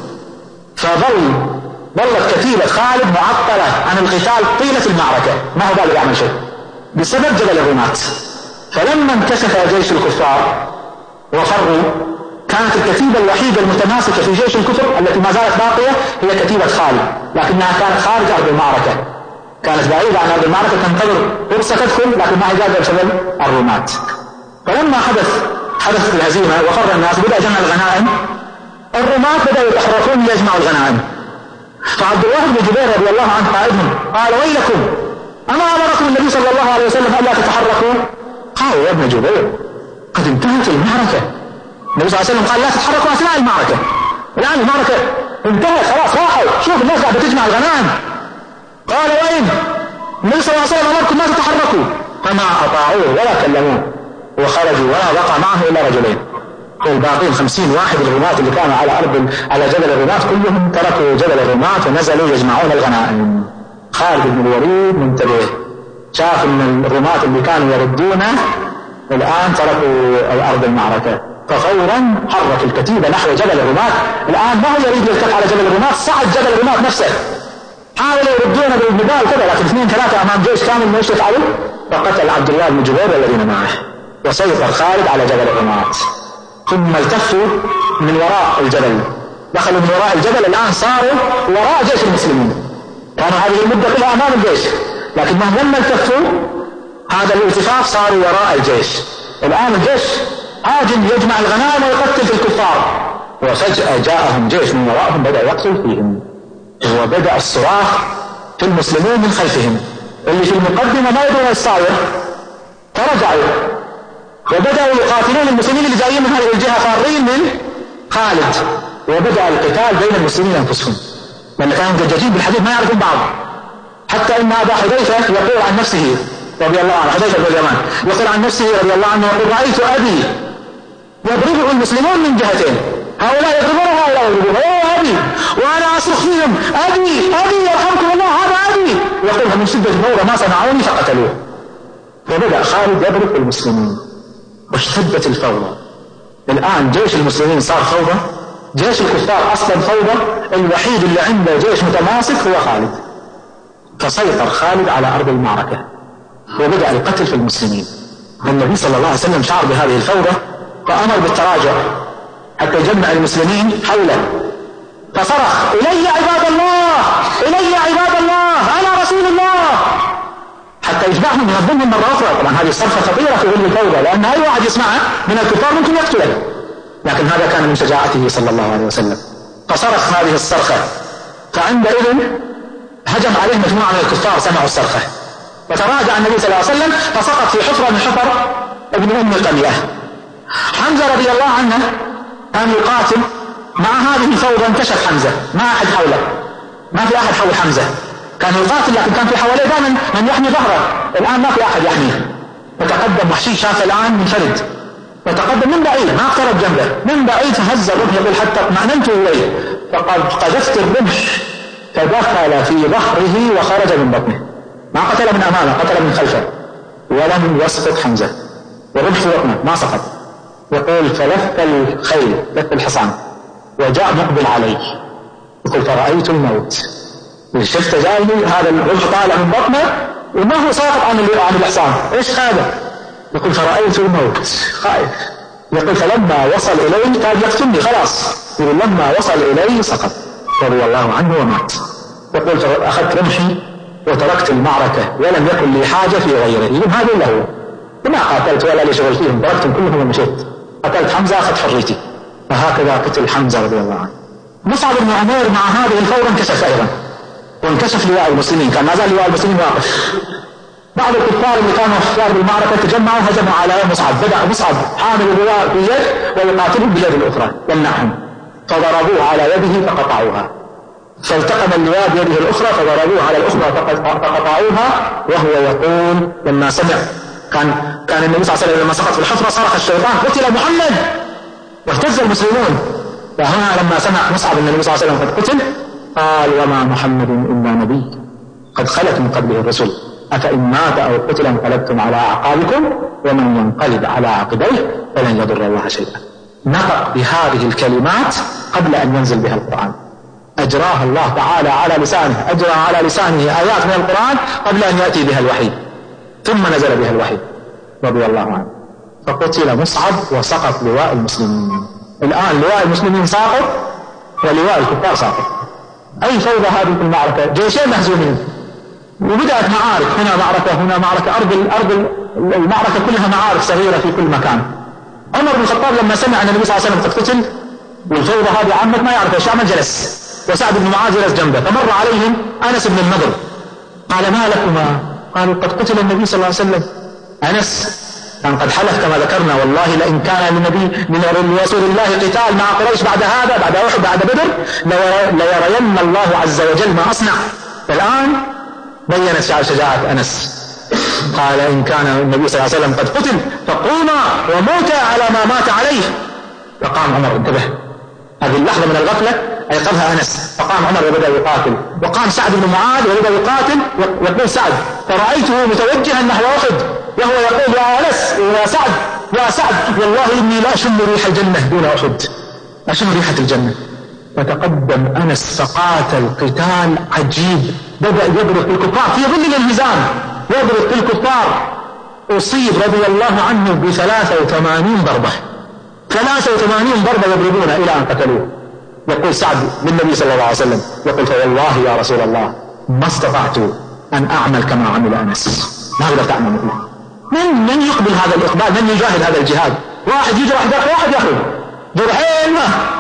Speaker 2: ظلت كتيبة خالد معطلة عن القتال طيلة المعركة، ما هو قادر يعمل شيء بسبب جبل الرماة. فلما انكشف جيش الكفار وفروا، كانت الكتيبة الوحيدة المتماسكة في جيش الكفر التي ما زالت باقية هي كتيبة خالد، لكنها كانت خارج أرض المعركة، كانت بعيدة عن أرض المعركة، تنتظر فرصة تدخل لكن ما هي قادرة بسبب الرماة. فلما حدثت الهزيمة وفر الناس، بدأ جمع الغنائم، الرماة بدأوا يتحركون ليجمعوا الغنائم. فعبد الله بن جبير رضي الله عنه قائدهم قال ويلكم، أما أمركم النبي صلى الله عليه وسلم ألا تتحركوا؟ قالوا يا ابن جبير قد انتهت المعركة، النبي صلى الله عليه وسلم قال لا تتحركوا أثناء المعركة، الآن المعركة انتهت خلاص، راحوا شوف الناس قاعدة تجمع الغنائم. قال وين؟ النبي صلى الله عليه وسلم أمركم ما تتحركوا، فما أطاعوه ولا كلموه، وخرجوا ولا بقى معه إلا رجلين، والباقين 50 واحد الرماة اللي كانوا على جبل الرماة كلهم تركوا جبل الرماة ونزلوا يجمعون الغنائم. خالد بن الوليد منتبه، شاف ان الرماة اللي كانوا يردونه الآن تركوا أرض المعركة، ففورا حرك الكتيبة نحو جبل الرماة. الآن ما هو يريد يلتف على جبل الرماة، صعد جبل الرماة نفسه، حاولوا يردونه بالجبال كذا، لكن 2-3 أمام جيش كامل ما يشرف عليه، فقتل عبد الله بن جبير والذين معه، وسيطر خالد على جبل الرماة. ثم التفوا من وراء الجبل، دخلوا من وراء الجبل، الآن صاروا وراء جيش المسلمين، كانوا هذه المدة كلها أمام الجيش، لكنهم لما التفوا هذا الالتفاف صاروا وراء الجيش. الآن الجيش هاجم يجمع الغنائم ويقتل في الكفار، وفجأة جاءهم جيش من وراءهم بدأ يقتل فيهم، وبدأ الصراخ في المسلمين من خلفهم، اللي في المقدمة ما يدرون الصاير فرجعوا وبدأوا يقاتلون المسلمين اللي جايين من هذه الجهة فارين من خالد، وبدأ القتال بين المسلمين أنفسهم، لأن كانوا مدججين بالحديث ما يعرفون بعض. حتى إن أبا حذيفة يقول عن نفسه رضي الله عنه، حذيفة بن اليمان يقول عن نفسه رضي الله عنه يقول رأيت أبي يضربه المسلمون من جهتين، هؤلاء يضربونه وهؤلاء يضربونه، يا أبي، وأنا أصرخ فيهم أبي أبي يرحمكم الله هذا أبي، يقول من شدة الثورة ما صنعوني فقتلوه. فبدأ خالد يضرب المسلمين واشتدت الفوضى. الآن جيش المسلمين صار فوضى، جيش الكفار أصلا فوضى، الوحيد اللي عنده جيش متماسك هو خالد. فسيطر خالد على أرض المعركة وبدأ القتل في المسلمين. النبي صلى الله عليه وسلم شعر بهذه الفوضى فأمر بالتراجع حتى يجمع المسلمين حوله، فصرخ إلي عباد الله إلي عباد الله أنا رسول الله، حتى يجمعهم ينظمهم مرة أخرى. طبعا هذه صرخة خطيرة في ظل الفوضى، لأن أي واحد يسمعها من الكفار ممكن يقتله، لكن هذا كان من شجاعته صلى الله عليه وسلم. فصرخ هذه الصرخة، فعندئذ هجم عليه مجموعة من الكفار سمعوا الصرخة، فتراجع النبي صلى الله عليه وسلم فسقط في حفرة من حفر ابن أم قمية. حمزة رضي الله عنه كان يقاتل مع هذه الفوضى، انكشف حمزة ما أحد حوله، ما في أحد حول حمزة، كان يقاتل لكن كان في حواليه دائما من يحمي ظهره، الآن ما في أحد يحميه. فتقدم وحشي، شاف الآن منفرد، فتقدم من بعيد، ما اقترب جنبه، من بعيد فهز الرمح يقول حتى اطمأننت إليه، فقد قذفت الرمح فدخل في ظهره وخرج من بطنه، ما قتل من أمامه، قتل من خلفه، ولم يسقط حمزة، والرمح في بطنه ما سقط. يقول فلف الخيل، لف الحصان وجاء مقبل عليه، يقول فرأيت الموت، شفت جايني هذا الرمح طالع من بطنه وما هو ساقط عن الحصان، ايش هذا؟ يقول فرأيت الموت خائف. يقول فلما وصل إليه قال يقتلني خلاص، يقول لما وصل إليه سقط رضي الله عنه ومات. يقول فأخذت رمحي وتركت المعركة ولم يكن لي حاجة في غيره، يقول هذا إلا هو، وما قاتلت ولا لي شغل فيهم، تركتهم كلهم ومشيت، قتلت حمزة أخذت حريتي. فهكذا قتل حمزة رضي الله عنه. مصعب بن عمير مع هذه الفورة انكشف أيضا، وانكشف لواء المسلمين، كان ما زال لواء المسلمين واقف. بعض الكفار اللي كانوا في بالمعركة تجمعوا هجموا على مصعب، بدأ مصعب حامل اللواء في يد ويقاتلهم باليد الأخرى يمنعهم، فضربوه على يده فقطعوها، فالتقم اللواء بيده الأخرى فضربوه على الأخرى فقطعوها، وهو يقول لما سمع كان النبي صلى الله عليه وسلم لما سقط في الحفرة صرخ الشيطان قتل محمد، واهتز المسلمون. فهنا لما سمع مصعب النبي صلى الله عليه وسلم قد قتل قال وما محمد إلا نبي قد خلت من قبله الرسل أفإن مات أو قتل انقلبتم على أعقابكم ومن ينقلب على عقبيه فلن يضر الله شيئا. نطق بهذه الكلمات قبل أن ينزل بها القرآن، أجراها الله تعالى على لسانه، أجرى على لسانه آيات من القرآن قبل أن يأتي بها الوحي، ثم نزل بها الوحي رضي الله عنه. فقتل مصعب وسقط لواء المسلمين. الآن لواء المسلمين ساقط ولواء الكفار ساقط. أي فوضى هذه في المعركة، جيشين مهزومين، وبدأت معارك، هنا معركة هنا معركة، أرض المعركة كلها معارك صغيرة في كل مكان. عمر بن الخطاب لما سمع أن النبي صلى الله عليه وسلم قد قتل والفوضى هذه عمت ما يعرف ايش عمل، جلس، وسعد بن معاذ جلس جنبه، فمر عليهم أنس بن النضر قال ما لكما؟ قالوا قد قتل النبي صلى الله عليه وسلم. أنس كان قد حلف كما ذكرنا والله لئن كان من رسول الله قتال مع قريش بعد هذا، بعد أحد بعد بدر، ليرين الله عز وجل ما أصنع. الآن بينت شجاعة أنس، قال إن كان النبي صلى الله عليه وسلم قد قتل فقوما وموتا على ما مات عليه. فقام عمر، انتبه، هذه اللحظة من الغفلة أيقظها أنس، فقام عمر وبدأ يقاتل، وقام سعد بن معاذ وبدأ يقاتل. يقول سعد فرأيته متوجها نحو أحد وهو يقول يا أنس يا سعد والله إني لا أشم ريح الجنة دون أحد، أشم ريحة الجنة. فتقدم أنس فقاتل قتال عجيب، بدأ يضرب الكفار في ظل الانهزام، يضرب الكفار. أصيب رضي الله عنه ب83 ضربة، 83 ضربة يضربون إلى أن قتلوه. يقول سعد بالنبي صلى الله عليه وسلم يقول فوالله يا رسول الله ما استطعت أن أعمل كما عمل أنس، ما أقدر تعمل مثله. من يقبل هذا الإقبال؟ من يجاهد هذا الجهاد؟ واحد يجرح جرح واحد يأخذ جرحين،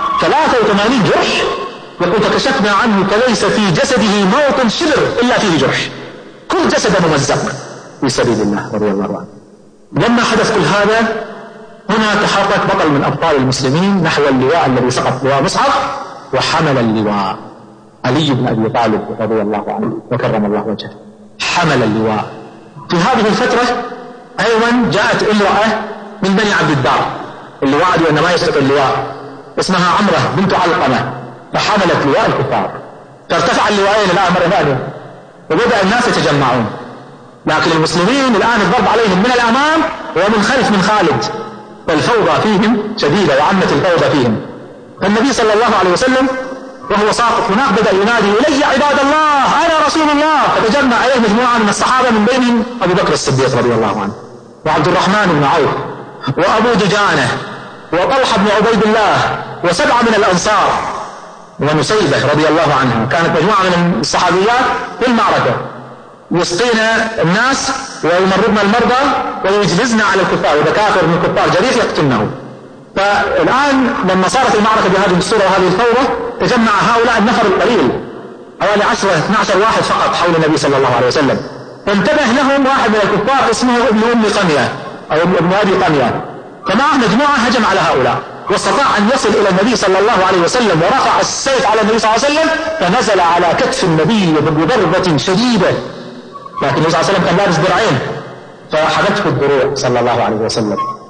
Speaker 2: 83 جرح. يقول فكشفنا عنه فليس في جسده موطن شبر إلا فيه جرح، كل جسد ممزق في سبيل الله رضي الله عنه. لما حدث كل هذا هنا تحرك بطل من أبطال المسلمين نحو اللواء الذي سقط، لواء مصعب، وحمل اللواء علي بن أبي طالب رضي الله عنه وكرم الله وجهه، حمل اللواء. في هذه الفترة أيضا جاءت امرأة من بني عبد الدار اللي وعدوا أن ما يسقط اللواء، اسمها عمرة بنت علقمة، فحملت لواء الكفار، فارتفع اللواءين الآن مرة ثانية وبدأ الناس يتجمعون. لكن المسلمين الآن الضرب عليهم من الأمام ومن خلف من خالد، والفوضى فيهم شديدة وعمت الفوضى فيهم. فالنبي صلى الله عليه وسلم وهو ساقط هناك بدأ ينادي إلي عباد الله أنا رسول الله، فتجمع عليه مجموعة من الصحابة من بينهم أبو بكر الصديق رضي الله عنه، وعبد الرحمن بن عوف، وأبو دجانة، وطلحة بن عبيد الله، و7 من الأنصار، ونسيبة رضي الله عنها. كانت مجموعة من الصحابيات في المعركة يسقين الناس ويمرضن المرضى ويجلزن على الكفار، وإذا كافر من الكفار جريح يقتلنه. فالآن لما صارت المعركة بهذه الصورة وهذه الفوضى تجمع هؤلاء النفر القليل حوالي 10-12 واحد فقط حول النبي صلى الله عليه وسلم، فانتبه لهم واحد من الكفار اسمه ابن أم قمية أو ابن أبي قمية، فمعه مجموعة هجم على هؤلاء واستطاع أن يصل إلى النبي صلى الله عليه وسلم ورفع السيف على النبي صلى الله عليه وسلم، فنزل على كتف النبي بضربة شديدة، لكن النبي صلى الله عليه وسلم كان لابس درعين فحدته الدروع صلى الله عليه وسلم،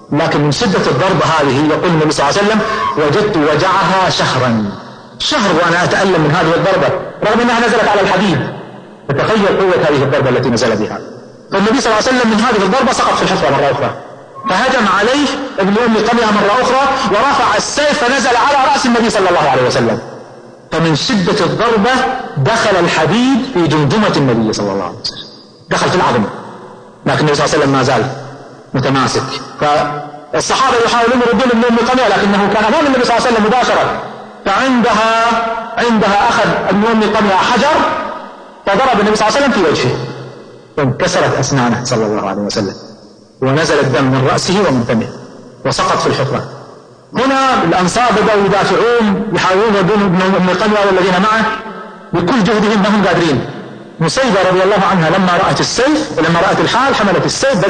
Speaker 2: لكن من شدة الضربة هذه يقول النبي صلى الله عليه وسلم وجدت وجعها شهر وأنا أتألم من هذه الضربة رغم أنها نزلت على الحديد. فتخيل قوة هذه الضربة التي نزل بها. فالنبي صلى الله عليه وسلم من هذه الضربة سقط في الحفرة مرة أخرى، فهجم عليه ابن أم قمية مرة أخرى ورفع السيف فنزل على رأس النبي صلى الله عليه وسلم. فمن شدة الضربة دخل الحديد في جمجمة النبي صلى الله عليه وسلم، دخل في العظم، لكن النبي صلى الله عليه وسلم ما زال متماسك. فالصحابة يحاولون يردون ابن أم قمية لكنه كان أمام النبي صلى الله عليه وسلم مباشرة. فعندها أخذ ابن أم قمية حجر فضرب النبي صلى الله عليه وسلم في وجهه وانكسرت أسنانه صلى الله عليه وسلم ونزل الدم من رأسه ومن فمه وسقط في الحفرة. هنا الأنصار بدأوا يدافعون يحاولون يردون ابن أم قمية والذين معه بكل جهدهم ما هم قادرين. نسيبة رضي الله عنها لما رأت السيف ولما رأت الحال حملت السيف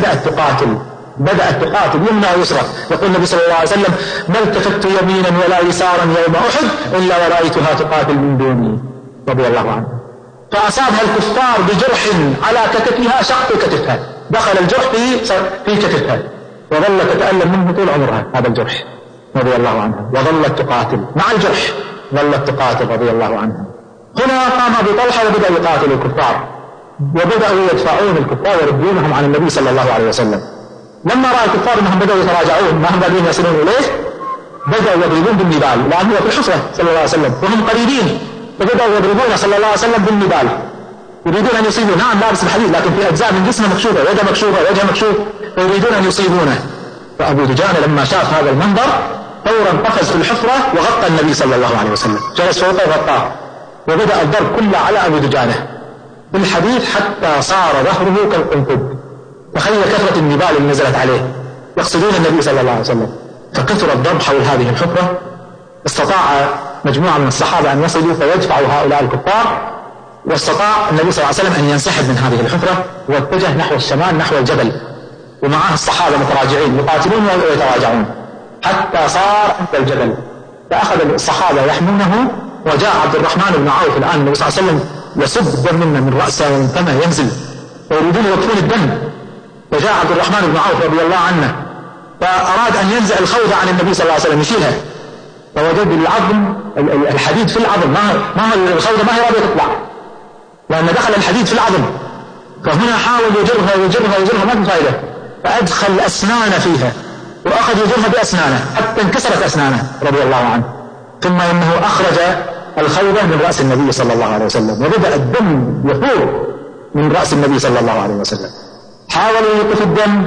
Speaker 2: بدأت تقاتل يمنى ويسرى. يقول النبي صلى الله عليه وسلم ما التفت يمينا ولا يسارا يوم أحد إلا ورأيتها تقاتل من دوني رضي الله عنها. فأصابها الكفار بجرح على كتفها شق كتفها، دخل الجرح في كتفها وظلت تتألم منه طول عمرها هذا الجرح رضي الله عنها، وظلت تقاتل مع الجرح ظلت تقاتل رضي الله عنها. هنا قام أبو طلحة وبدأ يقاتل الكفار وبدأوا يدفعون الكفار ويردونهم عن النبي صلى الله عليه وسلم. لما رأى الكفار أنهم بدأوا يتراجعون ما هم قادرين يصلون إليه بدأوا يضربون بالنبال لأنه في الحفرة صلى الله عليه وسلم وهم قريبين، فبدأوا يضربون صلى الله عليه وسلم بالنبال يريدون أن يصيبوا. نعم لابس الحديد لكن في أجزاء من جسمه مكشوفة، يده مكشوفة، وجهه مكشوف، فيريدون أن يصيبونه. فأبو دجانة لما شاف هذا المنظر فورا قفز في الحفرة وغطى النبي صلى الله عليه وسلم، جلس فوقه وغطاه وبدأ الضرب كله على أبو دجانة بالحديد حتى صار ظهره كالقنفذ. تخيل كثرة النبال اللي نزلت عليه يقصدون النبي صلى الله عليه وسلم. فكثر الضرب حول هذه الحفرة. استطاع مجموعة من الصحابة أن يصلوا فيدفعوا هؤلاء الكفار، واستطاع النبي صلى الله عليه وسلم أن ينسحب من هذه الحفرة واتجه نحو الشمال نحو الجبل، ومعه الصحابة متراجعين يقاتلون ويتراجعون حتى صار عند الجبل. فأخذ الصحابة يحمونه وجاء عبد الرحمن بن عوف. الآن النبي صلى الله عليه وسلم يصب الدم من رأسه ومن فمه ينزل ويريدون يوقفون الدم. فجاء عبد الرحمن بن عوف رضي الله عنه فأراد أن ينزع الخوذة عن النبي صلى الله عليه وسلم يشيلها، فوجد العظم الحديد في العظم ما الخوذة ما هي راضية تطلع لأن دخل الحديد في العظم. فهنا حاول يجرها ما في فائدة، فأدخل أسنان فيها وأخذ يجرها بأسنانه حتى انكسرت أسنانه رضي الله عنه. ثم إنه أخرج الخوذة من رأس النبي صلى الله عليه وسلم وبدأ الدم يفور من رأس النبي صلى الله عليه وسلم. حاولوا يوقف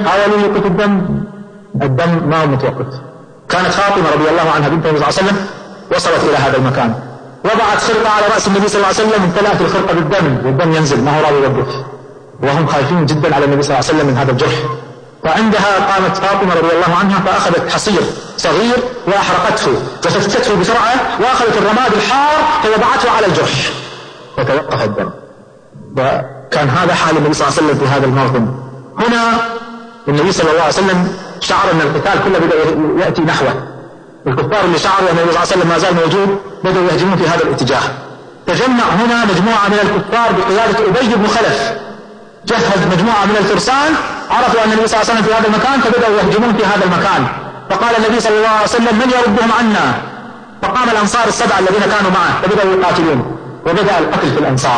Speaker 2: الدم الدم ما هو متوقف. كانت فاطمة رضي الله عنها بنت النبي صلى الله عليه وسلم وصلت إلى هذا المكان وضعت خرقة على رأس النبي صلى الله عليه وسلم، امتلأت الخرقة بالدم والدم ينزل ما هو راضي يوقف، وهم خايفين جدا على النبي صلى الله عليه وسلم من هذا الجرح. فعندها قامت فاطمة رضي الله عنها فأخذت حصير صغير وأحرقته وفكته بسرعة وأخذت الرماد الحار فوضعته على الجرح فتوقف الدم. وكان هذا حال النبي صلى الله عليه وسلم في هذا الموطن. هنا النبي صلى الله عليه وسلم شعر أن القتال كله بدأ يأتي نحوه. الكفار اللي شعروا أن النبي صلى الله عليه وسلم ما زال موجود بدأوا يهجمون في هذا الاتجاه. تجمع هنا مجموعة من الكفار بقيادة أبي بن خلف، جهز مجموعة من الفرسان، عرفوا أن النبي صلى الله عليه وسلم في هذا المكان فبدأوا يهجمون في هذا المكان. فقال النبي صلى الله عليه وسلم من يردهم عنا؟ فقام الأنصار السبعة الذين كانوا معه فبدأوا يقاتلون وبدأ القتل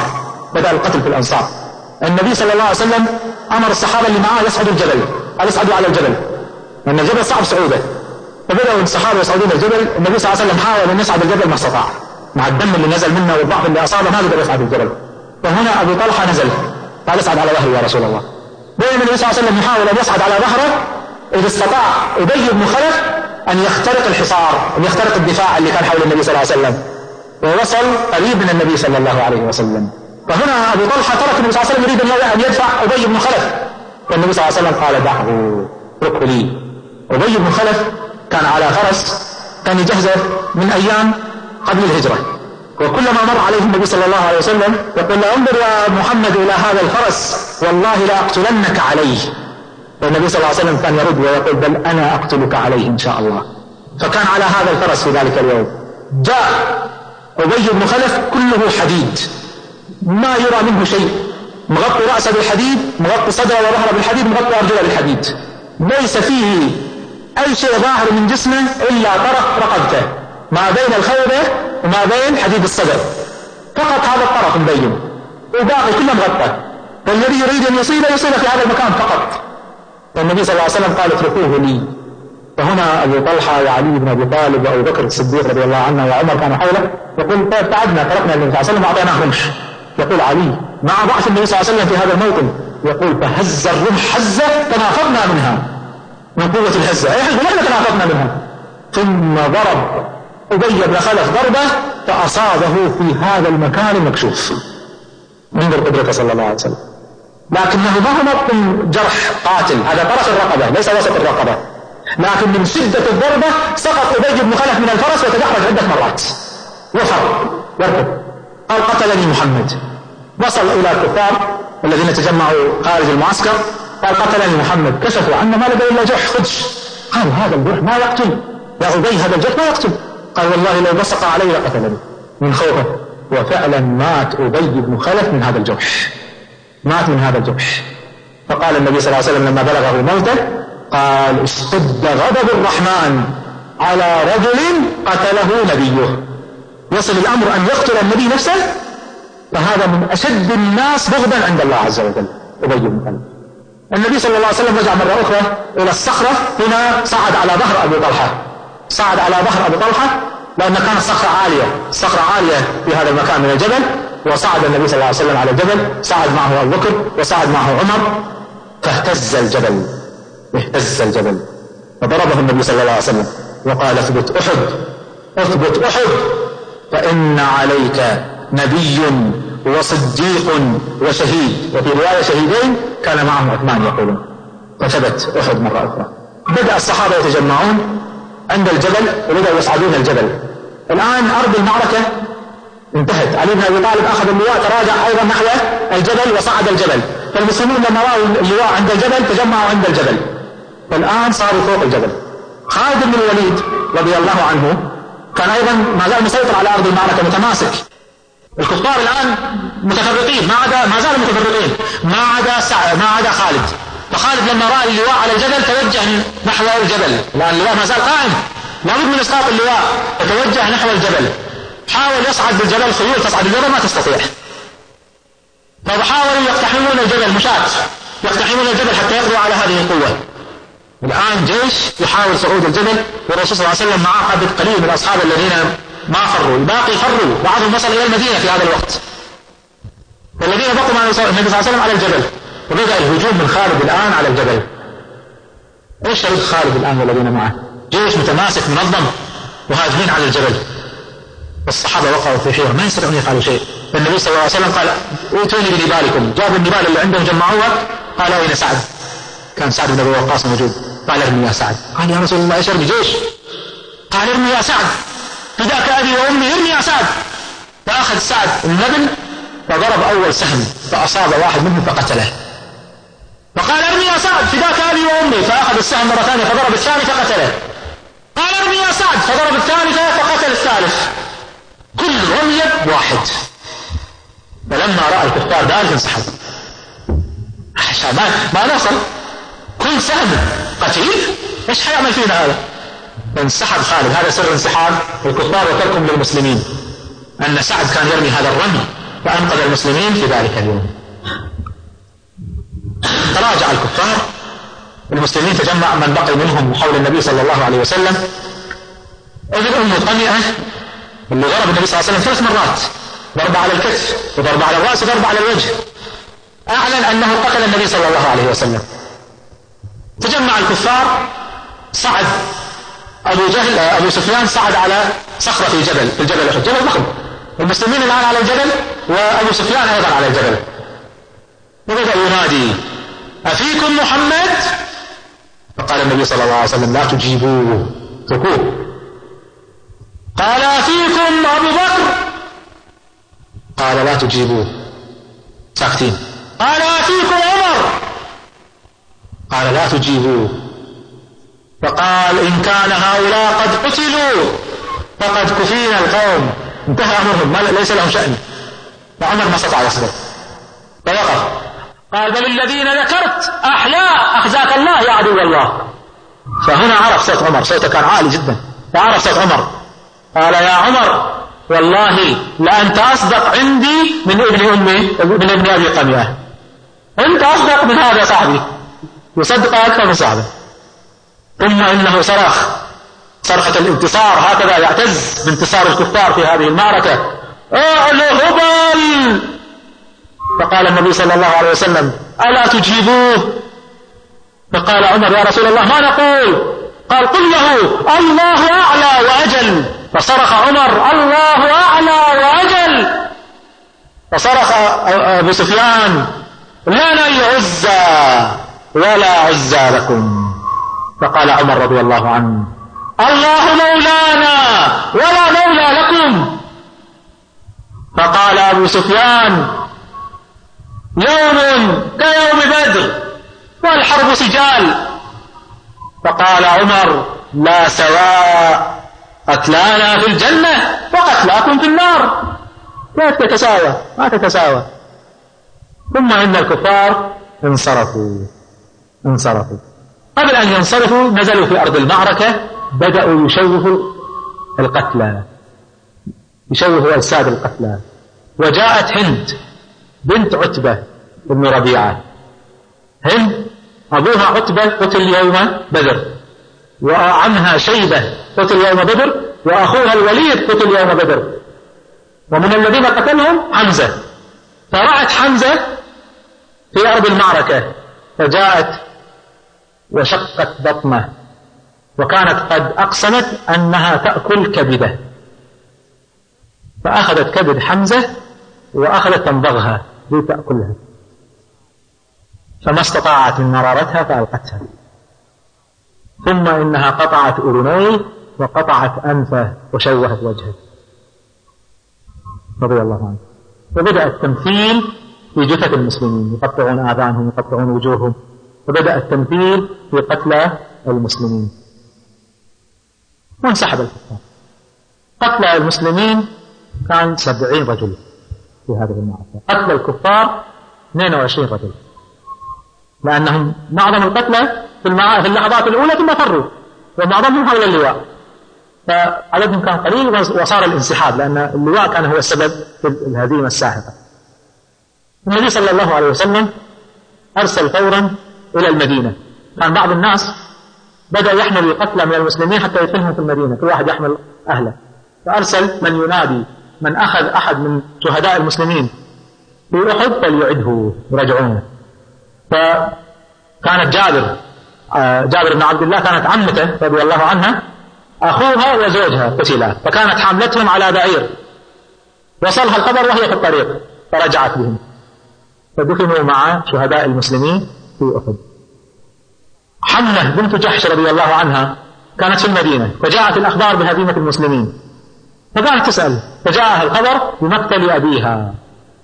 Speaker 2: في الأنصار. النبي صلى الله عليه وسلم أمر الصحابة اللي معاه يصعدوا على الجبل لأن الجبل صعب صعوده. فبدأوا الصحابة يصعدون الجبل. النبي صلى الله عليه وسلم حاول أن يصعد الجبل ما استطاع مع الدم اللي نزل منه والضعف اللي أصابه ما قدر يصعد الجبل. فهنا أبو طلحة نزل قال اصعد على ظهري يا رسول الله. بينما النبي صلى الله عليه وسلم يحاول أن يصعد على ظهره إذ استطاع أبي بن خلف أن يخترق الحصار أن يخترق الدفاع اللي كان حول النبي صلى الله عليه وسلم ووصل قريب من النبي صلى الله عليه وسلم. فهنا أبو طلحة ترك النبي صلى الله عليه وسلم يريد أن يدفع أبي بن خلف، والنبي صلى الله عليه وسلم قال دعه اتركه لي. أبي بن خلف كان على فرس كان يجهزه من أيام قبل الهجرة، وكلما مر عليه النبي صلى الله عليه وسلم يقول له انظر يا محمد إلى هذا الفرس والله لأقتلنك عليه. والنبي صلى الله عليه وسلم كان يرد ويقول بل أنا أقتلك عليه إن شاء الله. فكان على هذا الفرس في ذلك اليوم. جاء أبي بن خلف كله حديد ما يرى منه شيء، مغطي رأسه بالحديد، مغطي صدره وظهره بالحديد، مغطي أرجله بالحديد، ليس فيه أي شيء ظاهر من جسمه إلا طرف رقبته ما بين الخيبة وما بين حديد الصدر، فقط هذا الطرف مبين وباقي كله مغطى، فالذي يريد أن يصيبه في هذا المكان فقط. فالنبي صلى الله عليه وسلم قال اتركوه لي. فهنا أبو طلحة وعلي بن أبي طالب وأبو بكر الصديق رضي الله عنه وعمر كانوا حوله، يقول فابتعدنا تركنا النبي صلى الله عليه وسلم وأعطيناه رمح. يقول علي مع ضعف النبي صلى الله عليه وسلم في هذا الموطن، يقول فهز الرمح هزة تنافضنا منها من قوة الهزة، أي حزب نحن تنافضنا منها، ثم ضرب أبي بن خلف ضربة فأصابه في هذا المكان المكشوف. انظر قدرته صلى الله عليه وسلم. لكنه ما هو موطن جرح قاتل، هذا طرف الرقبة ليس وسط الرقبة، لكن من شدة الضربة سقط أبي بن خلف من الفرس وتدحرج عدة مرات وفر يركض. قال قتلني محمد. وصل إلى الكفار الذين تجمعوا خارج المعسكر، قال قتلني محمد. كشفوا عنه ما لقوا إلا جرح خدش. قال هذا الجرح ما يقتل يا أبي، هذا الجرح ما يقتل. قال والله لو بصق علي لقتلني من خوفه. وفعلا مات أبي بن خلف من هذا الجرح، مات من هذا الجرح. فقال النبي صلى الله عليه وسلم لما بلغه موته قال اشتد غضب الرحمن على رجل قتله نبيه. وصل الأمر أن يقتل النبي نفسه، فهذا من أشد الناس بغضا عند الله عز وجل أبي بن خلف. النبي صلى الله عليه وسلم رجع مرة أخرى إلى الصخرة، هنا صعد على ظهر أبي طلحة، صعد على ظهر أبي طلحة لأن كانت الصخرة عالية، الصخرة عالية في هذا المكان من الجبل، وصعد النبي صلى الله عليه وسلم على الجبل، صعد معه أبو بكر وصعد معه عمر، فاهتز الجبل، اهتز الجبل، فضربه النبي صلى الله عليه وسلم وقال اثبت أحد، اثبت أحد، فإن عليك نبي وصديق وشهيد، وفي رواية شهيدين كان معهم عثمان يقولون. فثبت أحد مرة أخرى. بدأ الصحابة يتجمعون عند الجبل وبدأوا يصعدون الجبل. الآن أرض المعركة انتهت، علي بن أبي طالب أخذ اللواء تراجع أيضا نحو الجبل وصعد الجبل، فالمسلمون لما رأوا اللواء عند الجبل تجمعوا عند الجبل، فالآن صاروا فوق الجبل. خالد بن الوليد رضي الله عنه كان أيضا ما زال مسيطر على أرض المعركة متماسك. الكفار الآن متفرقين، ما زالوا متفرقين ما عدا خالد. فخالد لما رأى اللواء على الجبل توجه نحو الجبل، لأن اللواء ما زال قائم، لابد من إسقاط اللواء، فتوجه نحو الجبل. حاول يصعد بالجبل، الخيول تصعد الجبل ما تستطيع، فحاولوا يقتحمون الجبل، مشاة يقتحمون الجبل حتى يقضوا على هذه القوة. الآن جيش يحاول صعود الجبل، والرسول صلى الله عليه وسلم معه عدد قليل من الأصحاب الذين ما فروا، الباقي فروا، بعضهم وصل إلى المدينة في هذا الوقت، والذين بقوا مع النبي صلى الله عليه وسلم على الجبل. وبدأ الهجوم من خالد الآن على الجبل. ايش يريد خالد الآن والذين معه؟ جيش متماسك منظم وهاجمين على الجبل. الصحابة وقعوا في حيرة ما يستطيعون يفعلوا شيء. النبي صلى الله عليه وسلم قال ائتوني بنبالكم، جابوا النبال اللي عندهم جمعوها، قال أين سعد؟ كان سعد بن أبي وقاص موجود. قال ارمي يا سعد. قال يا رسول الله ايش ارمي؟ جيش. قال ارمي يا سعد، فداك أبي وأمي، ارمي يا سعد. فأخذ سعد النبل فضرب أول سهم فأصاب واحد منهم فقتله. فقال ارمي يا سعد، فداك أبي وأمي، فأخذ السهم مرة ثانية فضرب الثاني فقتله. قال ارمي يا سعد، فضرب الثالثة فقتل الثالث، كل رمية واحد. فلما رأى الكفار ذلك انسحب، ما نصل، كل سهم قتيل، ايش حيعمل فينا هذا؟ فانسحب خالد. هذا سر انسحاب الكفار وتركهم للمسلمين، أن سعد كان يرمي هذا الرمي فأنقذ المسلمين في ذلك اليوم. تراجع الكفار، المسلمين تجمع من بقي منهم حول النبي صلى الله عليه وسلم. إذن أم القمئة اللي ضرب النبي صلى الله عليه وسلم 3 مرات، ضرب على الكتف وضرب على الرأس وضرب على الوجه، أعلن أنه قتل النبي صلى الله عليه وسلم. تجمع الكفار، صعد أبو سفيان صعد على صخرة في الجبل أحد، جبل ضخم، المسلمين الآن على الجبل وأبو سفيان أيضا على الجبل. وبدأ ينادي أفيكم محمد؟ فقال النبي صلى الله عليه وسلم لا تجيبوه، اتركوه. قال أفيكم أبو بكر؟ قال لا تجيبوه، ساكتين. قال أفيكم عمر؟ قال لا تجيبوه. فقال إن كان هؤلاء قد قتلوا فقد كفينا القوم، انتهى أمرهم، ليس لهم شأن. فعمر ما استطاع يصبر فوقف، قال بل الذين ذكرت أحياء أخزاك الله يا عدو الله. فهنا عرف صوت عمر، صوته كان عالي جدا، فعرف صوت عمر، قال يا عمر والله لأنت أصدق عندي من ابن أبي قميئة، أنت أصدق من هذا صاحبي، يصدق أكثر من صاحبه. ثم إنه صرخ صرخة الانتصار، هكذا يعتز بانتصار الكفار في هذه المعركة، أعلى هبل. فقال النبي صلى الله عليه وسلم ألا تجيبوه؟ فقال عمر يا رسول الله ما نقول؟ قال قل له الله أعلى وأجل. فصرخ عمر الله أعلى وأجل. فصرخ أبو سفيان لا لي عزى ولا عزى لكم. فقال عمر رضي الله عنه الله مولانا ولا مولى لكم. فقال أبو سفيان يوم كيوم بدر والحرب سجال. فقال عمر لا سواء، قتلانا في الجنة وقتلاكم في النار، كيف تتساوى؟ ما تتساوى. ثم إن الكفار انصرفوا. قبل أن ينصرفوا نزلوا في أرض المعركة، بدأوا يشوهوا القتلى، يشوهوا أجساد القتلى. وجاءت هند بنت عتبة بن ربيعة. هند أبوها عتبة قتل يوم بدر، وعمها شيبة قتل يوم بدر، وأخوها الوليد قتل يوم بدر، ومن الذين قتلهم حمزة. فرأت حمزة في أرض المعركة فجاءت وشقت بطنه، وكانت قد أقسمت أنها تأكل كبده، فأخذت كبد حمزة وأخذت تمضغها لتأكلها، فما استطاعت من مرارتها فألقتها. ثم إنها قطعت أذنيه وقطعت أنفه وشوهت وجهه رضي الله عنه. وبدأ التمثيل في جثث المسلمين، يقطعون آذانهم يقطعون وجوههم، وبدأ التمثيل في قتلى المسلمين. وانسحب الكفار. قتلى المسلمين كان 70 رجل في هذه المعركة، قتلى الكفار 22 رجل، لأنهم معظم القتلى في اللحظات الأولى ثم فروا، ومعظمهم حول اللواء، فعددهم كان قليل وصار الانسحاب، لأن اللواء كان هو السبب في الهزيمة الساحقة. النبي صلى الله عليه وسلم أرسل فورا إلى المدينة. كان بعض الناس بدأ يحمل القتلى من المسلمين حتى يدفنهم في المدينة، كل واحد يحمل أهله، فأرسل من ينادي من أخذ أحد من شهداء المسلمين في أحد فليعده يرجعونه. فكانت جابر بن عبد الله كانت عمته رضي الله عنها أخوها وزوجها قتلا، فكانت حملتهم على بعير، وصلها الخبر وهي في الطريق فرجعت بهم، فدفنوا مع شهداء المسلمين في أحد. حملة بنت جحش رضي الله عنها كانت في المدينة، فجاءت الأخبار بهزيمة المسلمين، فكانت تسأل، فجاءها الخبر بمقتل أبيها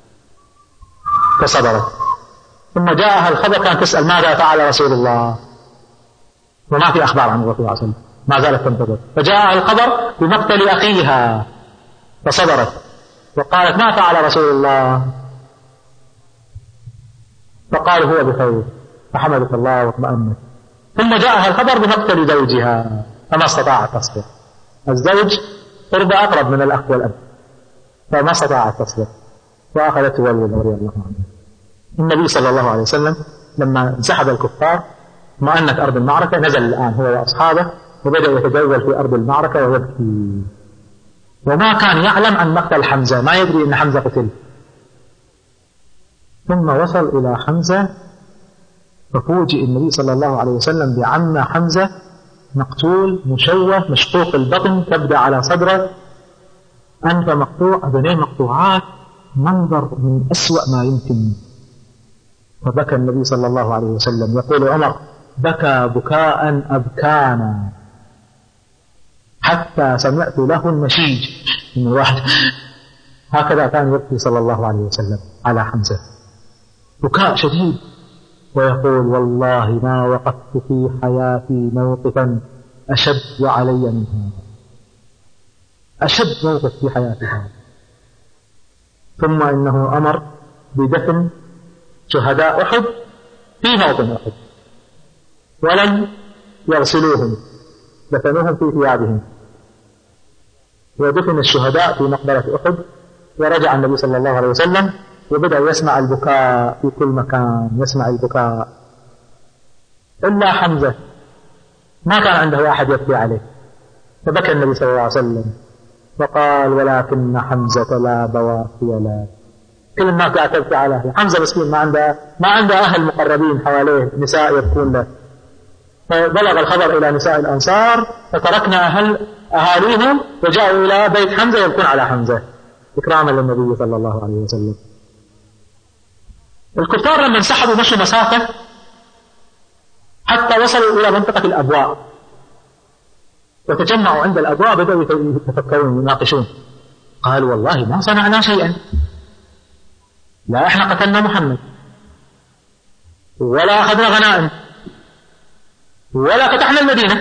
Speaker 2: فصبرت. ثم جاءها الخبر كانت تسأل ماذا فعل رسول الله، وما في أخبار عن الرسول صلى الله عليه وسلم، ما زالت تنتظر. فجاءها الخبر بمقتل أخيها فصبرت، وقالت ما فعل رسول الله، فقال هو بخير، فحمدت الله واطمأنت. ثم جاءها الخبر بمقتل زوجها فما استطاعت تصبر. الزوج قرب أقرب من الأخ والأب، فما استطاعت تصبر وأخذت تولد رضي الله عنه. النبي صلى الله عليه وسلم لما انسحب الكفار اطمأنت أرض المعركة، نزل الآن هو وأصحابه وبدأ يتجول في أرض المعركة ويبكي، وما كان يعلم عن مقتل حمزة، ما يدري أن حمزة قتل. ثم وصل إلى حمزة ففوجئ النبي صلى الله عليه وسلم بعم حمزة مقتول مشوه مشقوق البطن، تبدأ على صدره، أنف مقطوع، أذنيه مقطوعات، منظر من أسوأ ما يمكن. فبكى النبي صلى الله عليه وسلم، يقول عمر بكى بكاء أبكانا حتى سمعت له المشيج من الواحد. هكذا كان يبكي صلى الله عليه وسلم على حمزة بكاء شديد، ويقول والله ما وقفت في حياتي موقفا أشد علي من هذا، أشد موقف في حياتي هذا. ثم إنه أمر بدفن شهداء أحد في موطن أحد، ولم يغسلوهم، دفنوهم في ثيابهم. ودفن الشهداء في مقبرة أحد. ورجع النبي صلى الله عليه وسلم وبدأ يسمع البكاء في كل مكان، يسمع البكاء إلا حمزة ما كان عنده أحد يبكي عليه، فبكى النبي صلى الله عليه وسلم وقال: ولكن حمزة لا بواكي له. كل الناس قاعد تبكي عليه، حمزة مسكين ما عنده أهل مقربين حواليه، نساء يبكون له. فبلغ الخبر إلى نساء الأنصار فتركنا أهاليهم وجاءوا إلى بيت حمزة يبكون على حمزة إكراما للنبي صلى الله عليه وسلم. الكفار لما انسحبوا مشوا مسافة حتى وصلوا إلى منطقة الأبواء، وتجمعوا عند الأبواء بدأوا يتفكرون يناقشون. قالوا: والله ما صنعنا شيئا، لا إحنا قتلنا محمد ولا أخذنا غنائم ولا فتحنا المدينة،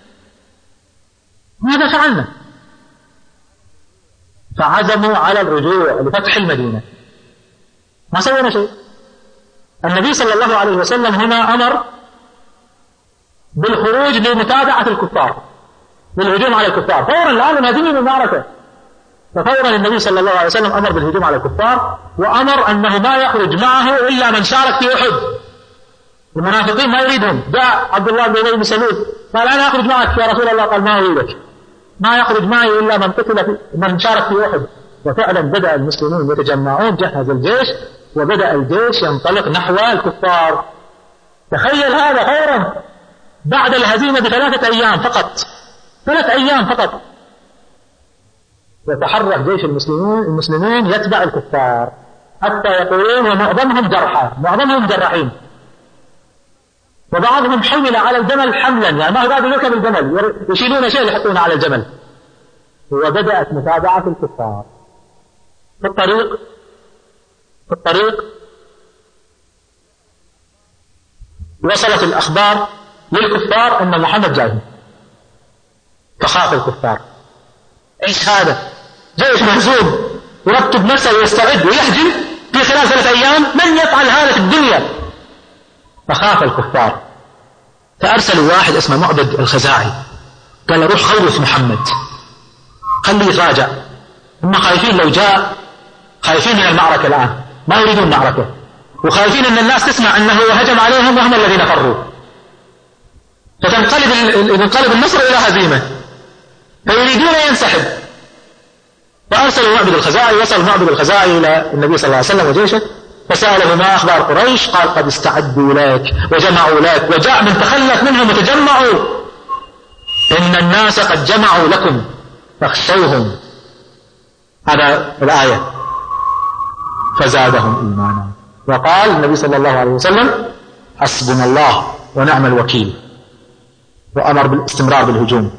Speaker 2: ماذا فعلنا؟ فعزموا على الرجوع لفتح المدينة، ما سوينا شيء. النبي صلى الله عليه وسلم هنا أمر بالخروج لمتابعة الكفار، بالهجوم على الكفار فورا، الآن هذه المعركة. ففورا النبي صلى الله عليه وسلم أمر بالهجوم على الكفار، وأمر أنه ما يخرج معه إلا من شارك في أحد. المنافقين ما يريدهم. جاء عبد الله بن أبي بن سلول قال: أنا أخرج معك يا رسول الله. قال: ما أريدك، ما يخرج معي إلا من قتل من شارك في أحد. وفعلا بدأ المسلمون يتجمعون، جهز الجيش وبدأ الجيش ينطلق نحو الكفار. تخيل هذا فورا بعد الهزيمة ب3 أيام فقط، 3 أيام فقط، يتحرك جيش المسلمين يتبع الكفار حتى يقولون ومعظمهم جرحى، معظمهم جرحين، وبعضهم حمل على الجمل حملا، يعني ما هو قادر يركب الجمل، يشيلون شيء يحطونه على الجمل. وبدأت متابعة الكفار. في الطريق وصلت الأخبار للكفار أن محمد جاي، فخاف الكفار. إيش هذا؟ جيش مهزوم يرتب نفسه ويستعد ويهجم في خلال 3 أيام، من يفعل هذا في الدنيا؟ فخاف الكفار، فأرسلوا واحد اسمه معبد الخزاعي، قال: روح خوف محمد، خليه يتراجع، هم خايفين لو جاء، خايفين من المعركة الآن، ما يريدون معركة، وخايفين أن الناس تسمع أنه هجم عليهم وهم الذين فروا، فتنقلب النصر إلى هزيمة، فيريدون ينسحب. فأرسلوا معبد الخزاعي. وصل معبد الخزاعي إلى النبي صلى الله عليه وسلم وجيشه، فسأله: ما أخبار قريش؟ قال: قد استعدوا لك وجمعوا لك، وجاء من تخلف منهم وتجمعوا، إن الناس قد جمعوا لكم فاخشوهم. هذا الآية. فزادهم إيمانا، وقال النبي صلى الله عليه وسلم: حسبنا الله ونعم الوكيل، وأمر بالاستمرار بالهجوم.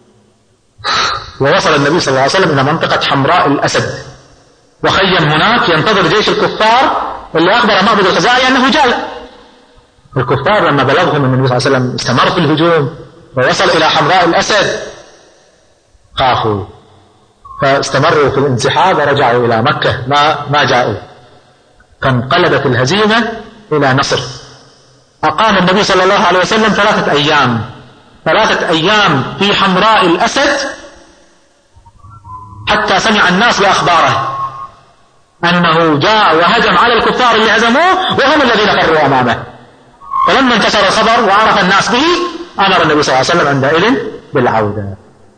Speaker 2: ووصل النبي صلى الله عليه وسلم إلى منطقة حمراء الأسد، وخيم هناك ينتظر جيش الكفار اللي أخبر معبد الخزاعي أنه جاي. الكفار لما بلغهم أن النبي صلى الله عليه وسلم استمر في الهجوم ووصل إلى حمراء الأسد خافوا، فاستمروا في الانسحاب ورجعوا إلى مكة، ما جاءوا، فانقلبت الهزيمة إلى نصر. أقام النبي صلى الله عليه وسلم 3 أيام في حمراء الأسد حتى سمع الناس بأخباره أنه جاء وهجم على الكفار اللي هزموه وهم الذين فروا أمامه. فلما انتشر الخبر وعرف الناس به أمر النبي صلى الله عليه وسلم عندئذ بالعودة.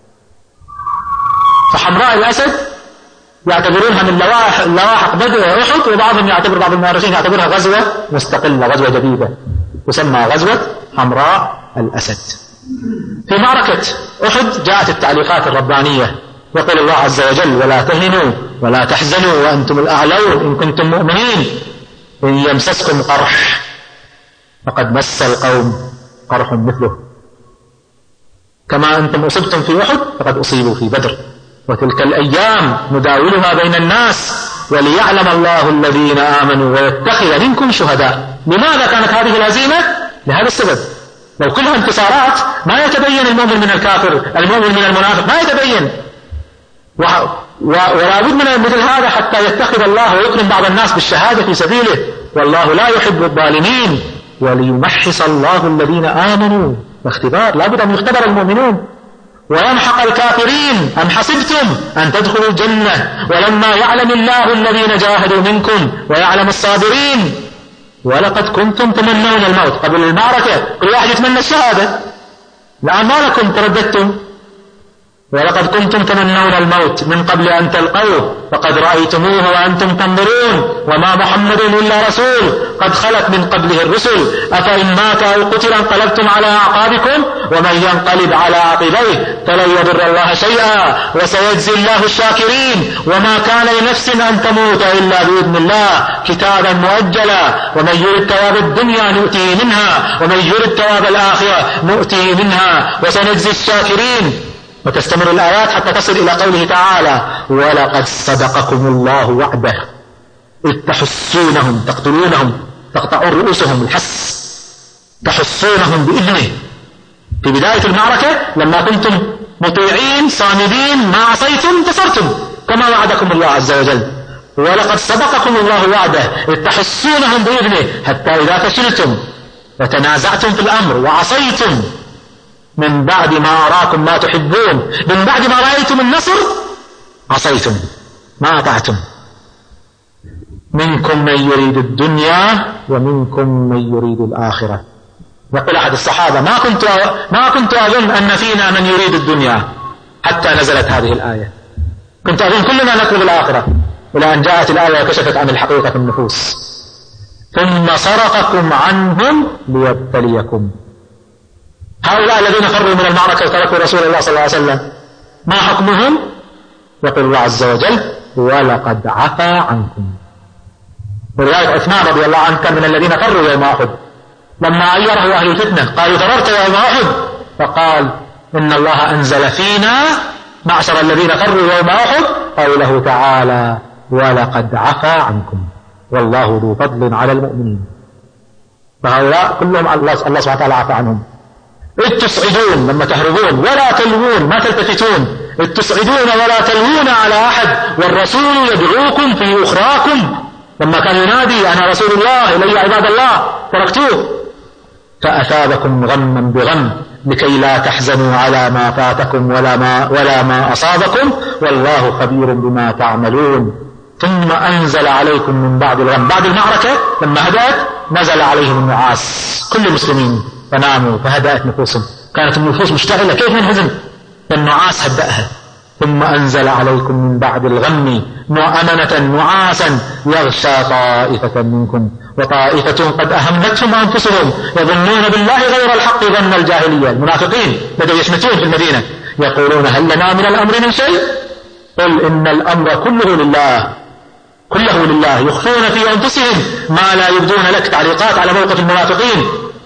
Speaker 2: فحمراء الأسد يعتبرونها من لواحق بدء أحد، وبعضهم بعض المؤرخين يعتبرها غزوة مستقلة، غزوة جديدة تسمى غزوة حمراء الأسد. في معركة أحد جاءت التعليقات الربانية، يقول الله عز وجل: ولا تهنوا ولا تحزنوا وأنتم الأعلون إن كنتم مؤمنين، إن يمسسكم قرح فقد مس القوم قرح مثله، كما أنتم أصبتم في أحد فقد أصيبوا في بدر، وتلك الأيام نداولها بين الناس وليعلم الله الذين آمنوا ويتخذ منكم شهداء. لماذا كانت هذه الهزيمة؟ لهذا السبب. لو كلها انتصارات ما يتبين المؤمن من الكافر، المؤمن من المنافق ما يتبين، ولا بد من مثل هذا حتى يتخذ الله ويكرم بعض الناس بالشهادة في سبيله، والله لا يحب الظالمين، وليمحص الله الذين آمنوا اختبار، لابد أن يختبر المؤمنون. ويمحق الكافرين. أم حسبتم أن تدخلوا الجنة ولما يعلم الله الذين جاهدوا منكم ويعلم الصابرين ولقد كنتم تمنون الموت قبل المعركة، كل واحد يتمنى الشهادة، الآن ما لكم ترددتم. ولقد كنتم تمنون الموت من قبل أن تلقوه فقد رأيتموه وأنتم تنظرون وما محمد إلا رسول قد خلت من قبله الرسل أفإن مات أو قتل انقلبتم على أعقابكم ومن ينقلب على عقبيه فلن يضر الله شيئا وسيجزي الله الشاكرين وما كان لنفس أن تموت إلا بإذن الله كتابا مؤجلا ومن يرد ثواب الدنيا نؤتيه منها ومن يرد ثواب الآخرة نؤتيه منها وسنجزي الشاكرين. وتستمر الآيات حتى تصل إلى قوله تعالى ولقد صدقكم الله وعده إذ تحسونهم تقتلونهم تقطعون رؤوسهم الحس تحسونهم بإذنه في بداية المعركة لما كنتم مطيعين صامدين ما عصيتم انتصرتم كما وعدكم الله عز وجل. ولقد صدقكم الله وعده إذ تحسونهم بإذنه حتى إذا فشلتم وتنازعتم في الأمر وعصيتم من بعد ما أراكم ما تحبون من بعد ما رأيتم النصر عصيتم ما أطعتم منكم من يريد الدنيا ومنكم من يريد الآخرة. يقول أحد الصحابة ما كنت أظن أن فينا من يريد الدنيا حتى نزلت هذه الآية، كنت أظن كلنا نطلب الآخرة إلى أن جاءت الآية وكشفت عن الحقيقة في النفوس. ثم صرفكم عنهم ليبتليكم. هؤلاء الذين فروا من المعركة وتركوا رسول الله صلى الله عليه وسلم ما حكمهم؟ يقول الله عز وجل ولقد عفا عنكم. ورواية عثمان رضي الله عنه كان من الذين فروا يوم أحد لما عيره أهل الفتنة قالوا فررت يوم أحد فقال إن الله أنزل فينا معشر الذين فروا يوم أحد قوله تعالى ولقد عفا عنكم والله ذو فضل على المؤمنين. فهؤلاء كلهم الله سبحانه وتعالى عفا عنهم. إذ تصعدون لما تهربون ولا تلوون ما تلتفتون إذ تصعدون ولا تلوون على أحد والرسول يدعوكم في أخراكم لما كان ينادي أنا رسول الله إلي عباد الله تركتوه فأثابكم غما بغم لكي لا تحزنوا على ما فاتكم ولا ما أصابكم والله خبير بما تعملون. ثم أنزل عليكم من بعد الغم بعد المعركة لما هدأت نزل عليهم النعاس كل المسلمين فناموا فهدأت نفوسهم، كانت النفوس مشتغلة كيف ننهزم فالنعاس هدأها. ثم أنزل عليكم من بعد الغم أمنة نعاسا يغشى طائفة منكم وطائفة قد أهمتهم أنفسهم يظنون بالله غير الحق ظن الجاهلية. المنافقين بدأوا يشمتون في المدينة يقولون هل لنا من الأمر من شيء قل إن الأمر كله لله يخفون في أنفسهم ما لا يبدون لك. تعليقات على موقف المنافقين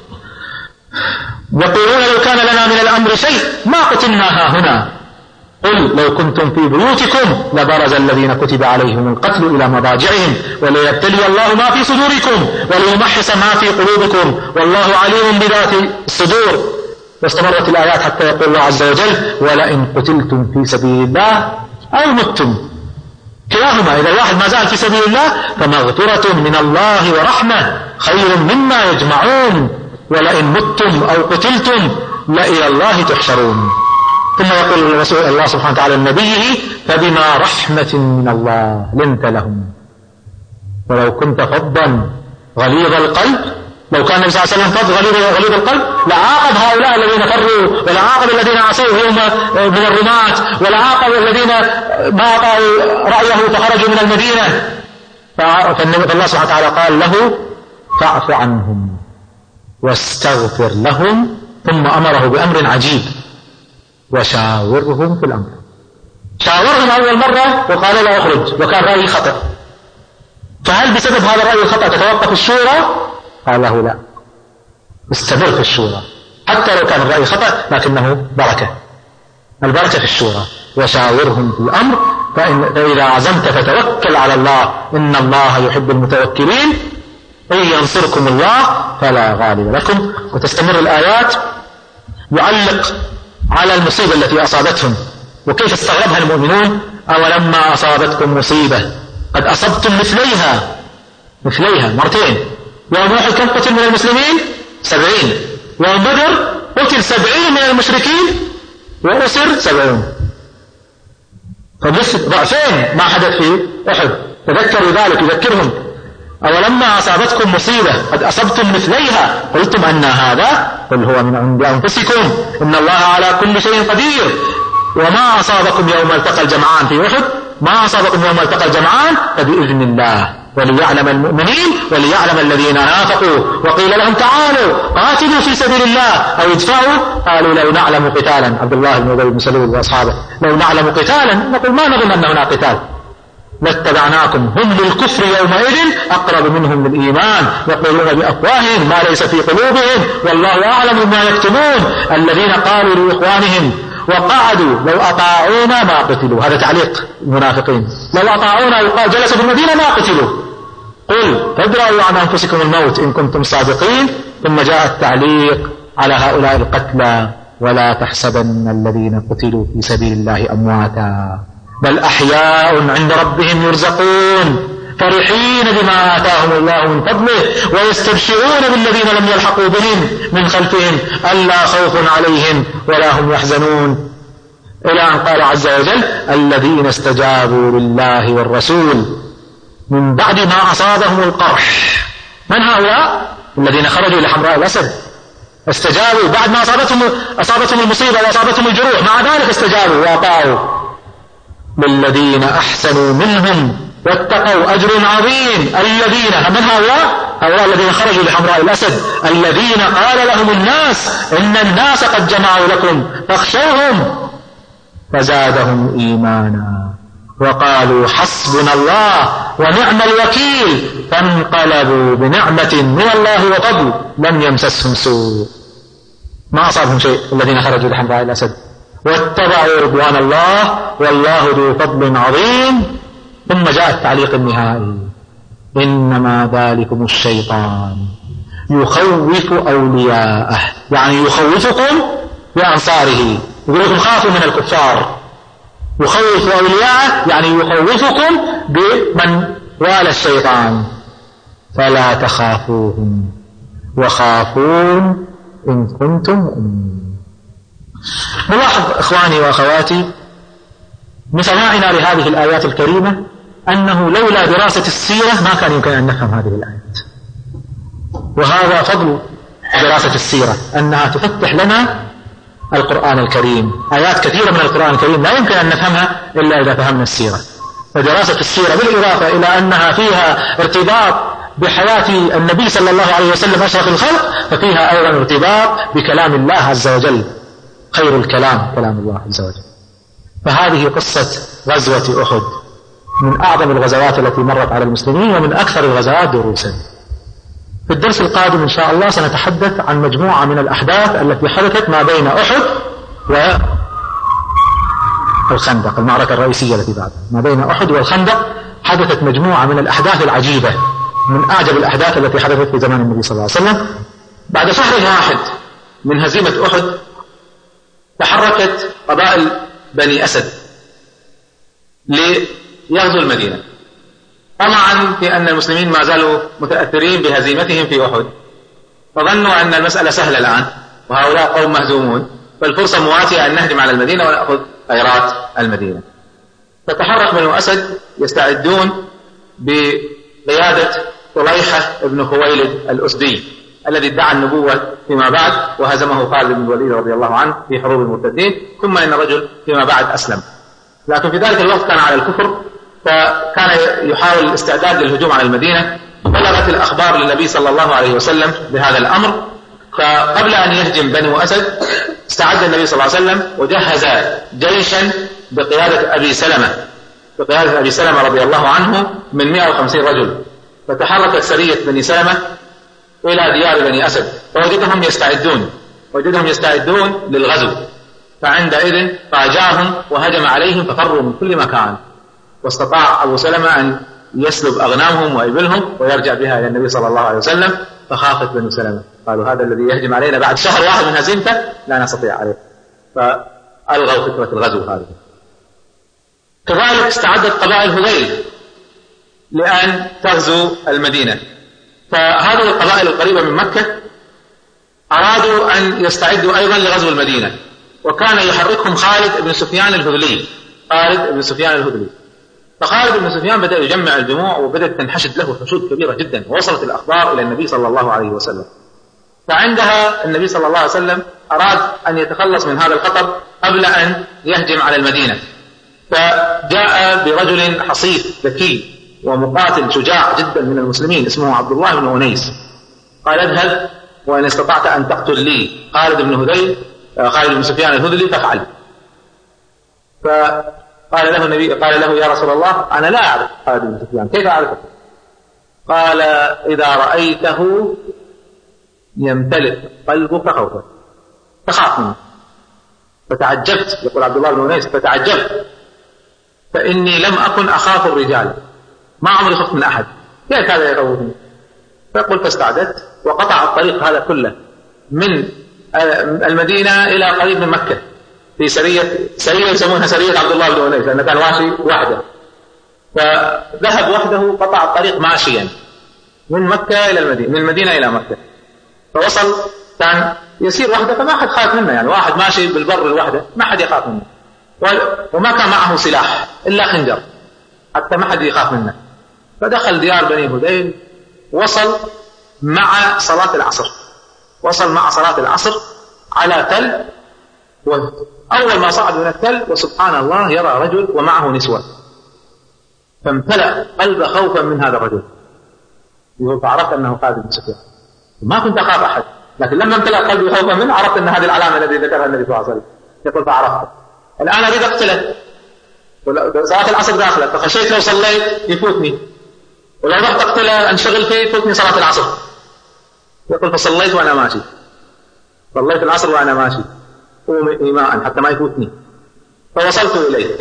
Speaker 2: يقولون لو كان لنا من الأمر شيء ما قتلنا هنا قل لو كنتم في بيوتكم لبرز الذين كتب عليهم القتل إلى مضاجعهم وليبتلي الله ما في صدوركم وليمحص ما في قلوبكم والله عليم بذات الصدور. واستمرت الآيات حتى يقول الله عز وجل ولئن قتلتم في سبيل الله أو متم كلاهما إذا الواحد ما زال في سبيل الله فمغفرة من الله ورحمة خير مما يجمعون ولئن متم أو قتلتم لإلى الله تحشرون. ثم يقول الرسول الله سبحانه وتعالى لنبيه فبما رحمة من الله لنت لهم ولو كنت فظا غليظ القلب لو كان النبي صلى الله عليه وسلم فظ غليظ القلب لعاقب هؤلاء الذين فروا ولعاقب الذين عصوا يوم من الرماة ولعاقب الذين ما أطاعوا رأيه فخرجوا من المدينة. فالله سبحانه وتعالى قال له فاعف عنهم واستغفر لهم ثم أمره بأمر عجيب وشاورهم في الأمر. شاورهم أول مرة وقال لا أخرج وكان رأي خطأ فهل بسبب هذا الرأي الخطأ تتوقف الشورى؟ قال له لا استمر في الشورى حتى لو كان الرأي خطأ لكنه بركة البركة في الشورى وشاورهم في الأمر فإذا عزمت فتوكل على الله إن الله يحب المتوكلين إن ينصركم الله فلا غالب لكم. وتستمر الآيات يعلق على المصيبة التي أصابتهم وكيف استغربها المؤمنون أولما أصابتكم مصيبة قد أصبتم مثليها مرتين. يوم أحد كم قتل من المسلمين 70 يوم بدر قتل 70 من المشركين وأسر 70، فبس ضعفين ما حدث في أحد. تذكروا ذلك، يذكرهم: أولما أصابتكم مصيبة قد أصبتم مثليها قلتم أن هذا؟ قل هو من عند أنفسكم إن الله على كل شيء قدير. وما أصابكم يوم التقى الجمعان في أحد، ما أصابكم يوم التقى الجمعان فبإذن الله وليعلم المؤمنين وليعلم الذين نافقوا. وقيل لهم تعالوا قاتلوا في سبيل الله أو ادفعوا، قالوا لو نعلم قتالا، عبد الله بن أبي بن سلول وأصحابه، لو نعلم قتالا نقول ما نظن أن هناك قتال لاتبعناكم هم للكفر يومئذ أقرب منهم للإيمان يقولون بأفواههم ما ليس في قلوبهم والله أعلم ما يكتمون. الذين قالوا لإخوانهم وقعدوا لو أطاعونا ما قتلوا، هذا تعليق المنافقين، لو أطاعونا يقال جلسوا في المدينة ما قتلوا. قل فادرأوا عن أنفسكم الموت إن كنتم صادقين. ثم جاء التعليق على هؤلاء القتلى: ولا تحسبن الذين قتلوا في سبيل الله أمواتا بل أحياء عند ربهم يرزقون فرحين بما آتاهم الله من فضله ويستبشرون بالذين لم يلحقوا بهم من خلفهم ألا خوف عليهم ولا هم يحزنون، إلى أن قال عز وجل: الذين استجابوا لله والرسول من بعد ما أصابهم القرح. من هؤلاء؟ الذين خرجوا إلى حمراء الأسد، استجابوا بعد ما أصابتهم المصيبة وأصابتهم الجروح، مع ذلك استجابوا وأطاعوا. للذين أحسنوا منهم واتقوا أجر عظيم. الذين من هؤلاء الذين خرجوا لحمراء الأسد، الذين قال لهم الناس إن الناس قد جمعوا لكم فاخشوهم فزادهم إيمانا وقالوا حسبنا الله ونعم الوكيل فانقلبوا بنعمة من الله وفضل لم يمسسهم سوء، ما أصابهم شيء الذين خرجوا لحمراء الأسد، واتبعوا رضوان الله والله ذو فضل عظيم. ثم جاء التعليق النهائي: إنما ذلكم الشيطان يخوف أولياءه، يعني يخوفكم بأنصاره، يقول لكم خافوا من الكفار. يخوف أولياءه يعني يخوفكم بمن والى الشيطان، فلا تخافوهم وخافون إن كنتم مؤمنين. نلاحظ إخواني وأخواتي من سماعنا لهذه الآيات الكريمة أنه لولا دراسة السيرة ما كان يمكن أن نفهم هذه الآيات، وهذا فضل دراسة السيرة أنها تفتح لنا القرآن الكريم. آيات كثيرة من القرآن الكريم لا يمكن أن نفهمها إلا إذا فهمنا السيرة. فدراسة السيرة بالإضافة إلى أنها فيها ارتباط بحياة النبي صلى الله عليه وسلم أشرف الخلق، ففيها أيضا ارتباط بكلام الله عز وجل، خير الكلام كلام الله عز وجل. فهذه قصة غزوة أحد من أعظم الغزوات التي مرت على المسلمين ومن أكثر الغزوات دروسا. في الدرس القادم إن شاء الله سنتحدث عن مجموعة من الأحداث التي حدثت ما بين أحد والخندق، المعركة الرئيسية التي بعدها. ما بين أحد والخندق حدثت مجموعة من الأحداث العجيبة، من أعجب الأحداث التي حدثت في زمان النبي صلى الله عليه وسلم. بعد شهر واحد من هزيمة أحد تحركت قبائل بني أسد ليغزو المدينة، طمعا في أن المسلمين ما زالوا متأثرين بهزيمتهم في أحد، فظنوا أن المسألة سهلة الآن وهؤلاء قوم مهزومون، فالفرصة مواتية أن نهجم على المدينة ونأخذ خيرات المدينة. فتحرك بنو أسد يستعدون بقيادة طليحة بن خويلد الأسدي الذي ادعى النبوة فيما بعد وهزمه خالد بن الوليد رضي الله عنه في حروب المرتدين، ثم إن الرجل فيما بعد أسلم، لكن في ذلك الوقت كان على الكفر، فكان يحاول الاستعداد للهجوم على المدينة. بلغت الأخبار للنبي صلى الله عليه وسلم بهذا الأمر، فقبل أن يهجم بنو أسد استعد النبي صلى الله عليه وسلم وجهز جيشا بقيادة أبي سلمة رضي الله عنه من 150 رجل. فتحركت سرية بني سلمة إلى ديار بني أسد وجدهم يستعدون للغزو، فعندئذ فاجاهم وهجم عليهم ففروا من كل مكان، واستطاع أبو سلمة أن يسلب أغنامهم وإبلهم ويرجع بها إلى النبي صلى الله عليه وسلم. فخافت بنو سلمة، قالوا هذا الذي يهجم علينا بعد شهر واحد من هزيمته لا نستطيع عليه، فألغوا فكرة الغزو هذه. كذلك استعدت قبائل هذيل لأن تغزو المدينة، فهذه القبائل القريبة من مكة أرادوا أن يستعدوا أيضا لغزو المدينة، وكان يحركهم خالد بن سفيان الهذلي. فخالد بن سفيان بدأ يجمع الجموع وبدأت تنحشد له حشود كبيرة جدا، ووصلت الأخبار إلى النبي صلى الله عليه وسلم. فعندها النبي صلى الله عليه وسلم أراد أن يتخلص من هذا الخطر قبل أن يهجم على المدينة، فجاء برجل حصيف ذكي ومقاتل شجاع جدا من المسلمين اسمه عبد الله بن أنيس. قال: اذهب وإن استطعت أن تقتل لي خالد بن سفيان الهذلي فافعل. فقال له النبي يا رسول الله أنا لا أعرف خالد بن سفيان، كيف أعرفه؟ قال: إذا رأيته يمتلئ قلبك خوفا تخاف منه. فتعجبت، يقول عبد الله بن أنيس، فتعجبت فإني لم أكن أخاف الرجال، ما عمري خفت من أحد، كيف هذا يخوفني؟ فقلت فاستعدت وقطع الطريق هذا كله من المدينة إلى قريب من مكة في سرية يسمونها سرية عبد الله بن أنيس، لأنه كان ماشي وحده. فذهب وحده، قطع الطريق ماشيا من مكة إلى المدينة، من المدينة إلى مكة. فوصل، كان يسير وحده فما حد خاف منه، يعني واحد ماشي بالبر لوحده ما حد يخاف منه، وما كان معه سلاح إلا خنجر حتى ما حد يخاف منه. فدخل ديار بني هذيل، وصل مع صلاة العصر على تل، وأول ما صعد من التل وسبحان الله يرى رجل ومعه نسوة، فامتلأ قلب خوفا من هذا الرجل. يقول: فعرفت أنه خالد بن سفيان، ما كنت أخاف أحد، لكن لما امتلأ قلبي خوفا منه عرفت أن هذه العلامة التي ذكرها النبي صلى الله عليه وسلم. يقول: فعرفت، الآن أريد أقتله، صلاة العصر داخلة، فخشيت لو صليت يفوتني، ولو رحت أقتله أنشغل فيه يفوتني صلاة العصر. يقول: فصليت وأنا ماشي، صليت العصر وأنا ماشي إيماء حتى ما يفوتني. فوصلت إليه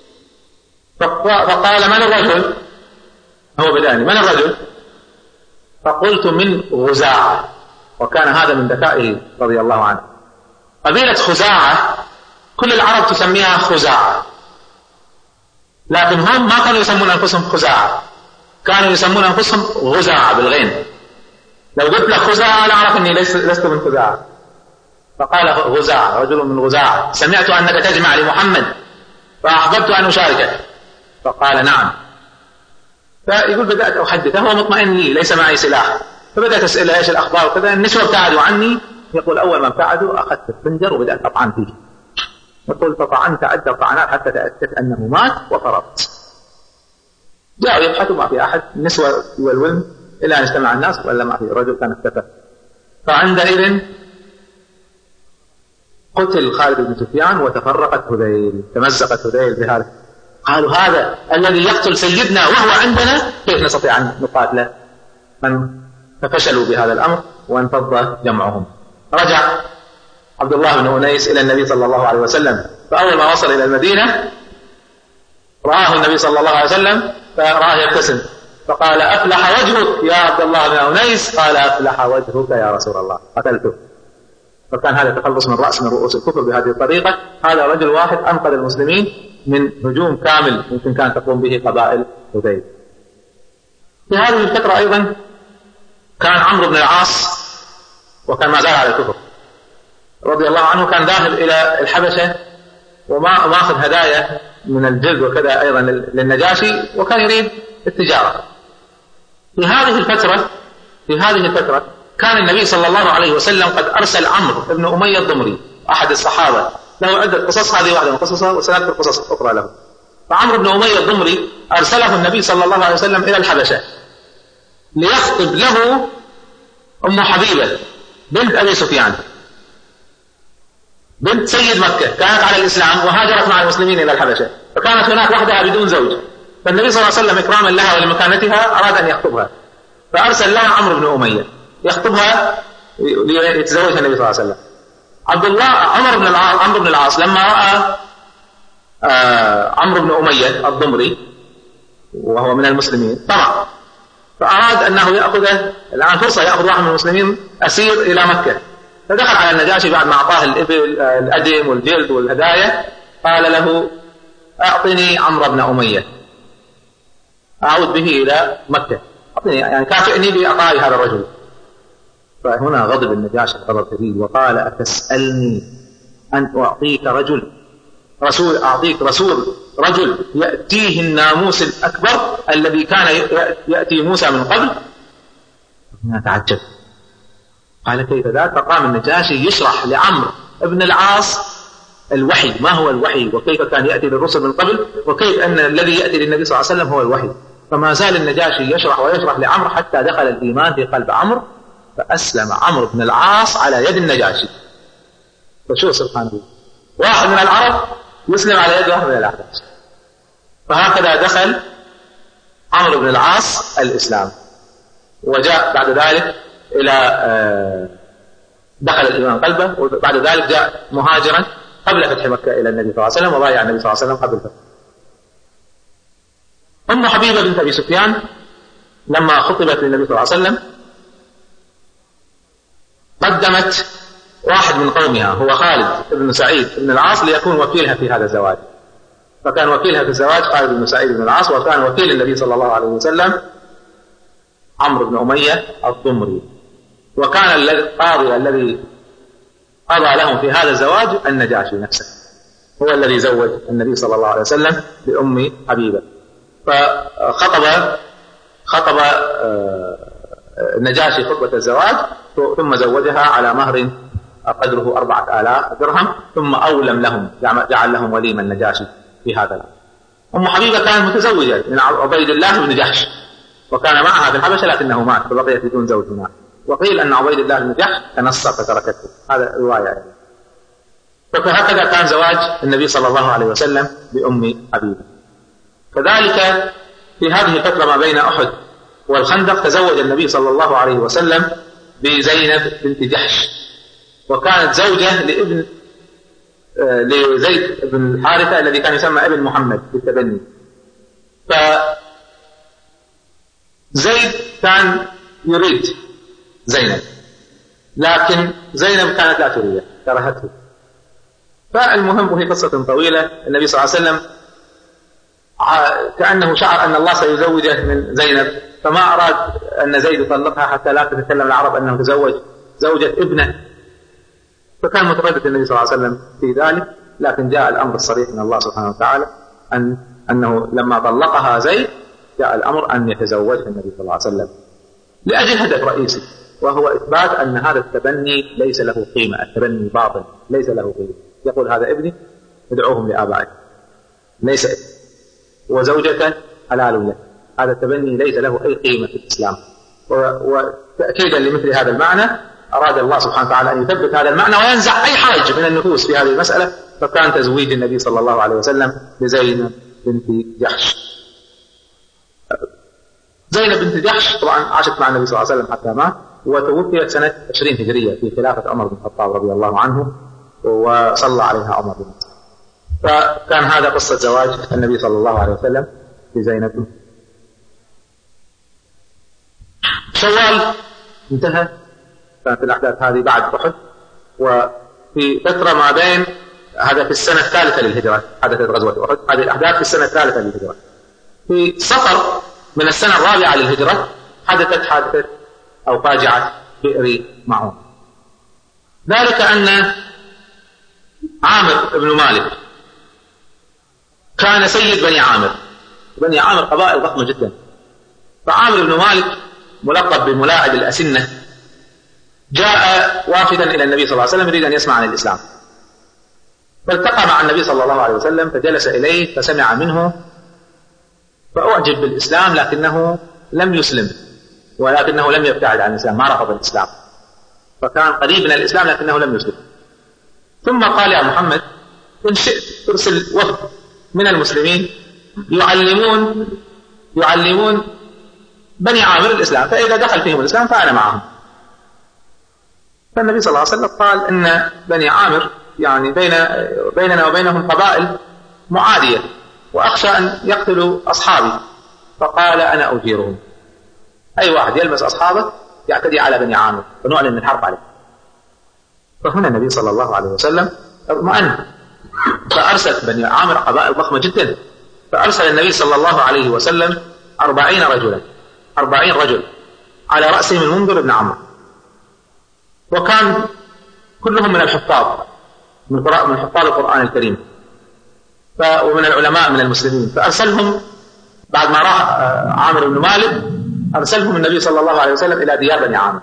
Speaker 2: فقال: من الرجل؟ هو بدأني: من الرجل؟ فقلت: من خزاعة. وكان هذا من ذكائه رضي الله عنه. قبيلة خزاعة كل العرب تسميها خزاعة، لكن هم ما كانوا يسمون أنفسهم خزاعة، كانوا يسمون أنفسهم غزاعة بالغين. لو قلت لك خزاعة لا أعرف أني لست من خزاعة. فقال: غزاعة، رجل من غزاعة، سمعت أنك تجمع لمحمد فأحببت أن أشاركك. فقال: نعم. فيقول: بدأت أحدثه، هو مطمئن لي ليس معي سلاح، فبدأت أسئله إيش الأخبار وكذا. النسوة ابتعدوا عني. يقول: أول ما ابتعدوا أخذت الخنجر وبدأت أطعن فيه. يقول: فطعنت عدة طعنات حتى تأكدت أنه مات وفرطت. جاءوا يبحثوا ما في أحد، النسوة والولد، إلى أن اجتمع الناس ولا ما في، الرجل كان اختفى. فعندئذ قتل خالد بن سفيان وتفرقت هذيل، تمزقت هذيل بهذا. قالوا: هذا الذي يقتل سيدنا وهو عندنا، كيف نستطيع أن نقاتله؟ ففشلوا بهذا الأمر وانفض جمعهم. رجع عبد الله بن أنيس إلى النبي صلى الله عليه وسلم، فأول ما وصل إلى المدينة رآه النبي صلى الله عليه وسلم فرآه يبتسم، فقال: أفلح وجهك يا عبد الله بن أنيس. قال: أفلح وجهك يا رسول الله، قتلته. فكان هذا تخلص من رأس من رؤوس الكفر بهذه الطريقة. هذا رجل واحد أنقذ المسلمين من هجوم كامل يمكن كان تقوم به قبائل هذيل. في هذه الفترة أيضا كان عمرو بن العاص، وكان ما زال على الكفر رضي الله عنه، كان ذاهب إلى الحبشة وماخذ هدايا من الجلد وكذا أيضا للنجاشي، وكان يريد التجارة. في هذه الفترة كان النبي صلى الله عليه وسلم قد أرسل عمرو بن أمية الضمري أحد الصحابة، له عدة قصص، هذه واحدة من قصصه وسنذكر قصص أخرى له. فعمرو بن أمية الضمري أرسله النبي صلى الله عليه وسلم إلى الحبشة ليخطب له أم حبيبة بنت أبي سفيان، بنت سيد مكة، كانت على الإسلام وهاجرت مع المسلمين إلى الحبشة، فكانت هناك وحدها بدون زوج. فالنبي صلى الله عليه وسلم إكراما لها ولمكانتها أراد أن يخطبها، فأرسل لها عمرو بن أمية يخطبها ليتزوجها النبي صلى الله عليه وسلم. عمرو بن العاص لما رأى عمرو بن أمية الضمري وهو من المسلمين طمع، فأراد أنه يأخذه الآن فرصة، يأخذ واحد من المسلمين أسير إلى مكة. فدخل على النجاشي بعد ما أعطاه الإبل الأدم والجلد والهدايا، قال له: أعطني عمرو بن أمية أعود به إلى مكة، أعطني يعني كافئني بأعطائي هذا الرجل. فهنا غضب النجاشي غضب شديد وقال: أتسألني أن أعطيك رجل يأتيه الناموس الأكبر الذي كان يأتي موسى من قبل؟ هنا تعجب، قال: كيف ذاك؟ فقام النجاشي يشرح لعمرو بن العاص الوحي، ما هو الوحي وكيف كان يأتي للرسل من قبل وكيف أن الذي يأتي للنبي صلى الله عليه وسلم هو الوحي. فما زال النجاشي يشرح ويشرح لعمرو حتى دخل الإيمان في قلب عمرو، فأسلم عمرو بن العاص على يد النجاشي. فشوف سبحان الله، واحد من العرب يسلم على يد واحد من الأحداث. فهكذا دخل عمرو بن العاص الإسلام، وجاء بعد ذلك دخل الإيمان قلبه، وبعد ذلك جاء مهاجرا قبل فتح مكة إلى النبي صلى الله عليه وسلم، وبايع النبي صلى الله عليه وسلم قبل الفتح. أم حبيبة بنت أبي سفيان لما خطبت للنبي صلى الله عليه وسلم قدمت واحد من قومها هو خالد بن سعيد بن العاص ليكون وكيلها في هذا الزواج. فكان وكيلها في الزواج خالد بن سعيد بن العاص، وكان وكيل النبي صلى الله عليه وسلم عمرو بن أمية الضمري. وكان القاضي الذي قضى لهم في هذا الزواج النجاشي نفسه، هو الذي زوج النبي صلى الله عليه وسلم بأم حبيبة. فخطب النجاشي خطبة الزواج، ثم زوجها على مهر قدره 4000 درهم، ثم أولم لهم، جعل لهم وليما النجاشي في هذا الأمر. أم حبيبة كانت متزوجة من عبيد الله بن جحش، وكان معها في الحبشة لكنه مات فبقيت بدون زوج هناك. وقيل أن عبيد الله بن جحش تنصر فتركته، هذا رواية يعني. فهكذا كان زواج النبي صلى الله عليه وسلم بأم حبيبة. كذلك في هذه الفترة ما بين أحد والخندق تزوج النبي صلى الله عليه وسلم بزينب بنت جحش، وكانت زوجة لزيد بن الحارثة الذي كان يسمى ابن محمد بالتبني. فزيد كان يريد زينب، لكن زينب كانت لا تريده، كرهته. فالمهم، وهي قصة طويلة، النبي صلى الله عليه وسلم كأنه شعر أن الله سيزوجه من زينب، فما أراد أن زيد يطلقها حتى لا تتكلم العرب أنه تزوج زوجة ابنه. فكان متردد النبي صلى الله عليه وسلم في ذلك، لكن جاء الأمر الصريح من الله سبحانه وتعالى أنه لما طلقها زيد جاء الأمر أن يتزوجها النبي صلى الله عليه وسلم لأجل هدف رئيسي، وهو إثبات أن هذا التبني ليس له قيمة، التبني باطل ليس له قيمة. يقول: هذا ابني ادعوهم لآبائه، ليس ابن، وزوجة حلال له. هذا التبني ليس له أي قيمة في الإسلام. وتأكيدا لمثل هذا المعنى أراد الله سبحانه وتعالى أن يثبت هذا المعنى وينزع أي حرج من النفوس في هذه المسألة، فكان تزويج النبي صلى الله عليه وسلم لزينب بنت جحش. زينب بنت جحش طبعا عاشت مع النبي صلى الله عليه وسلم حتى مات، وتوفيت سنة 20 هجرية في خلافة عمر بن الخطاب رضي الله عنه، وصلى عليها عمر بن الخطاب. فكان هذا قصة زواج النبي صلى الله عليه وسلم لزينب. شوال انتهى، كانت الأحداث هذه بعد أحد، وفي فترة ما بين، هذا في السنة الثالثة للهجرة حدثت غزوة أحد، هذه الأحداث في السنة الثالثة للهجرة. في صفر من السنة الرابعة للهجرة حدثت حادثة أو فاجعة بئر معون. ذلك أن عامر بن مالك كان سيد بني عامر. بني عامر قبائل ضخمة جدا، فعامر بن مالك ملقب بملاعب الأسنة جاء وافدا إلى النبي صلى الله عليه وسلم يريد أن يسمع عن الإسلام، فالتقى مع النبي صلى الله عليه وسلم فجلس إليه فسمع منه فأعجب بالإسلام، لكنه لم يسلم، ولكنه لم يبتعد عن الإسلام، ما رفض الإسلام، فكان قريب من الإسلام لكنه لم يسلم. ثم قال: يا محمد، إن شئت ارسل وفد من المسلمين يعلمون بني عامر الإسلام، فإذا دخل فيهم الإسلام فأنا معهم. فالنبي صلى الله عليه وسلم قال: إن بني عامر يعني بيننا وبينهم قبائل معادية، وأخشى أن يقتلوا أصحابي. فقال: أنا أجيرهم، أي واحد يلمس أصحابه يعتدي على بني عامر فنعلن الحرب عليه. فهنا النبي صلى الله عليه وسلم اطمأن، فأرسل بني عامر قبائل ضخمة جدا، فأرسل النبي صلى الله عليه وسلم 40 رجل على رأسهم المنذر بن عمرو، وكان كلهم من الحفاظ، من حفاظ القرآن الكريم ومن العلماء من المسلمين. فأرسلهم بعد ما راح عامر بن مالك، أرسلهم النبي صلى الله عليه وسلم إلى ديار بني عامر،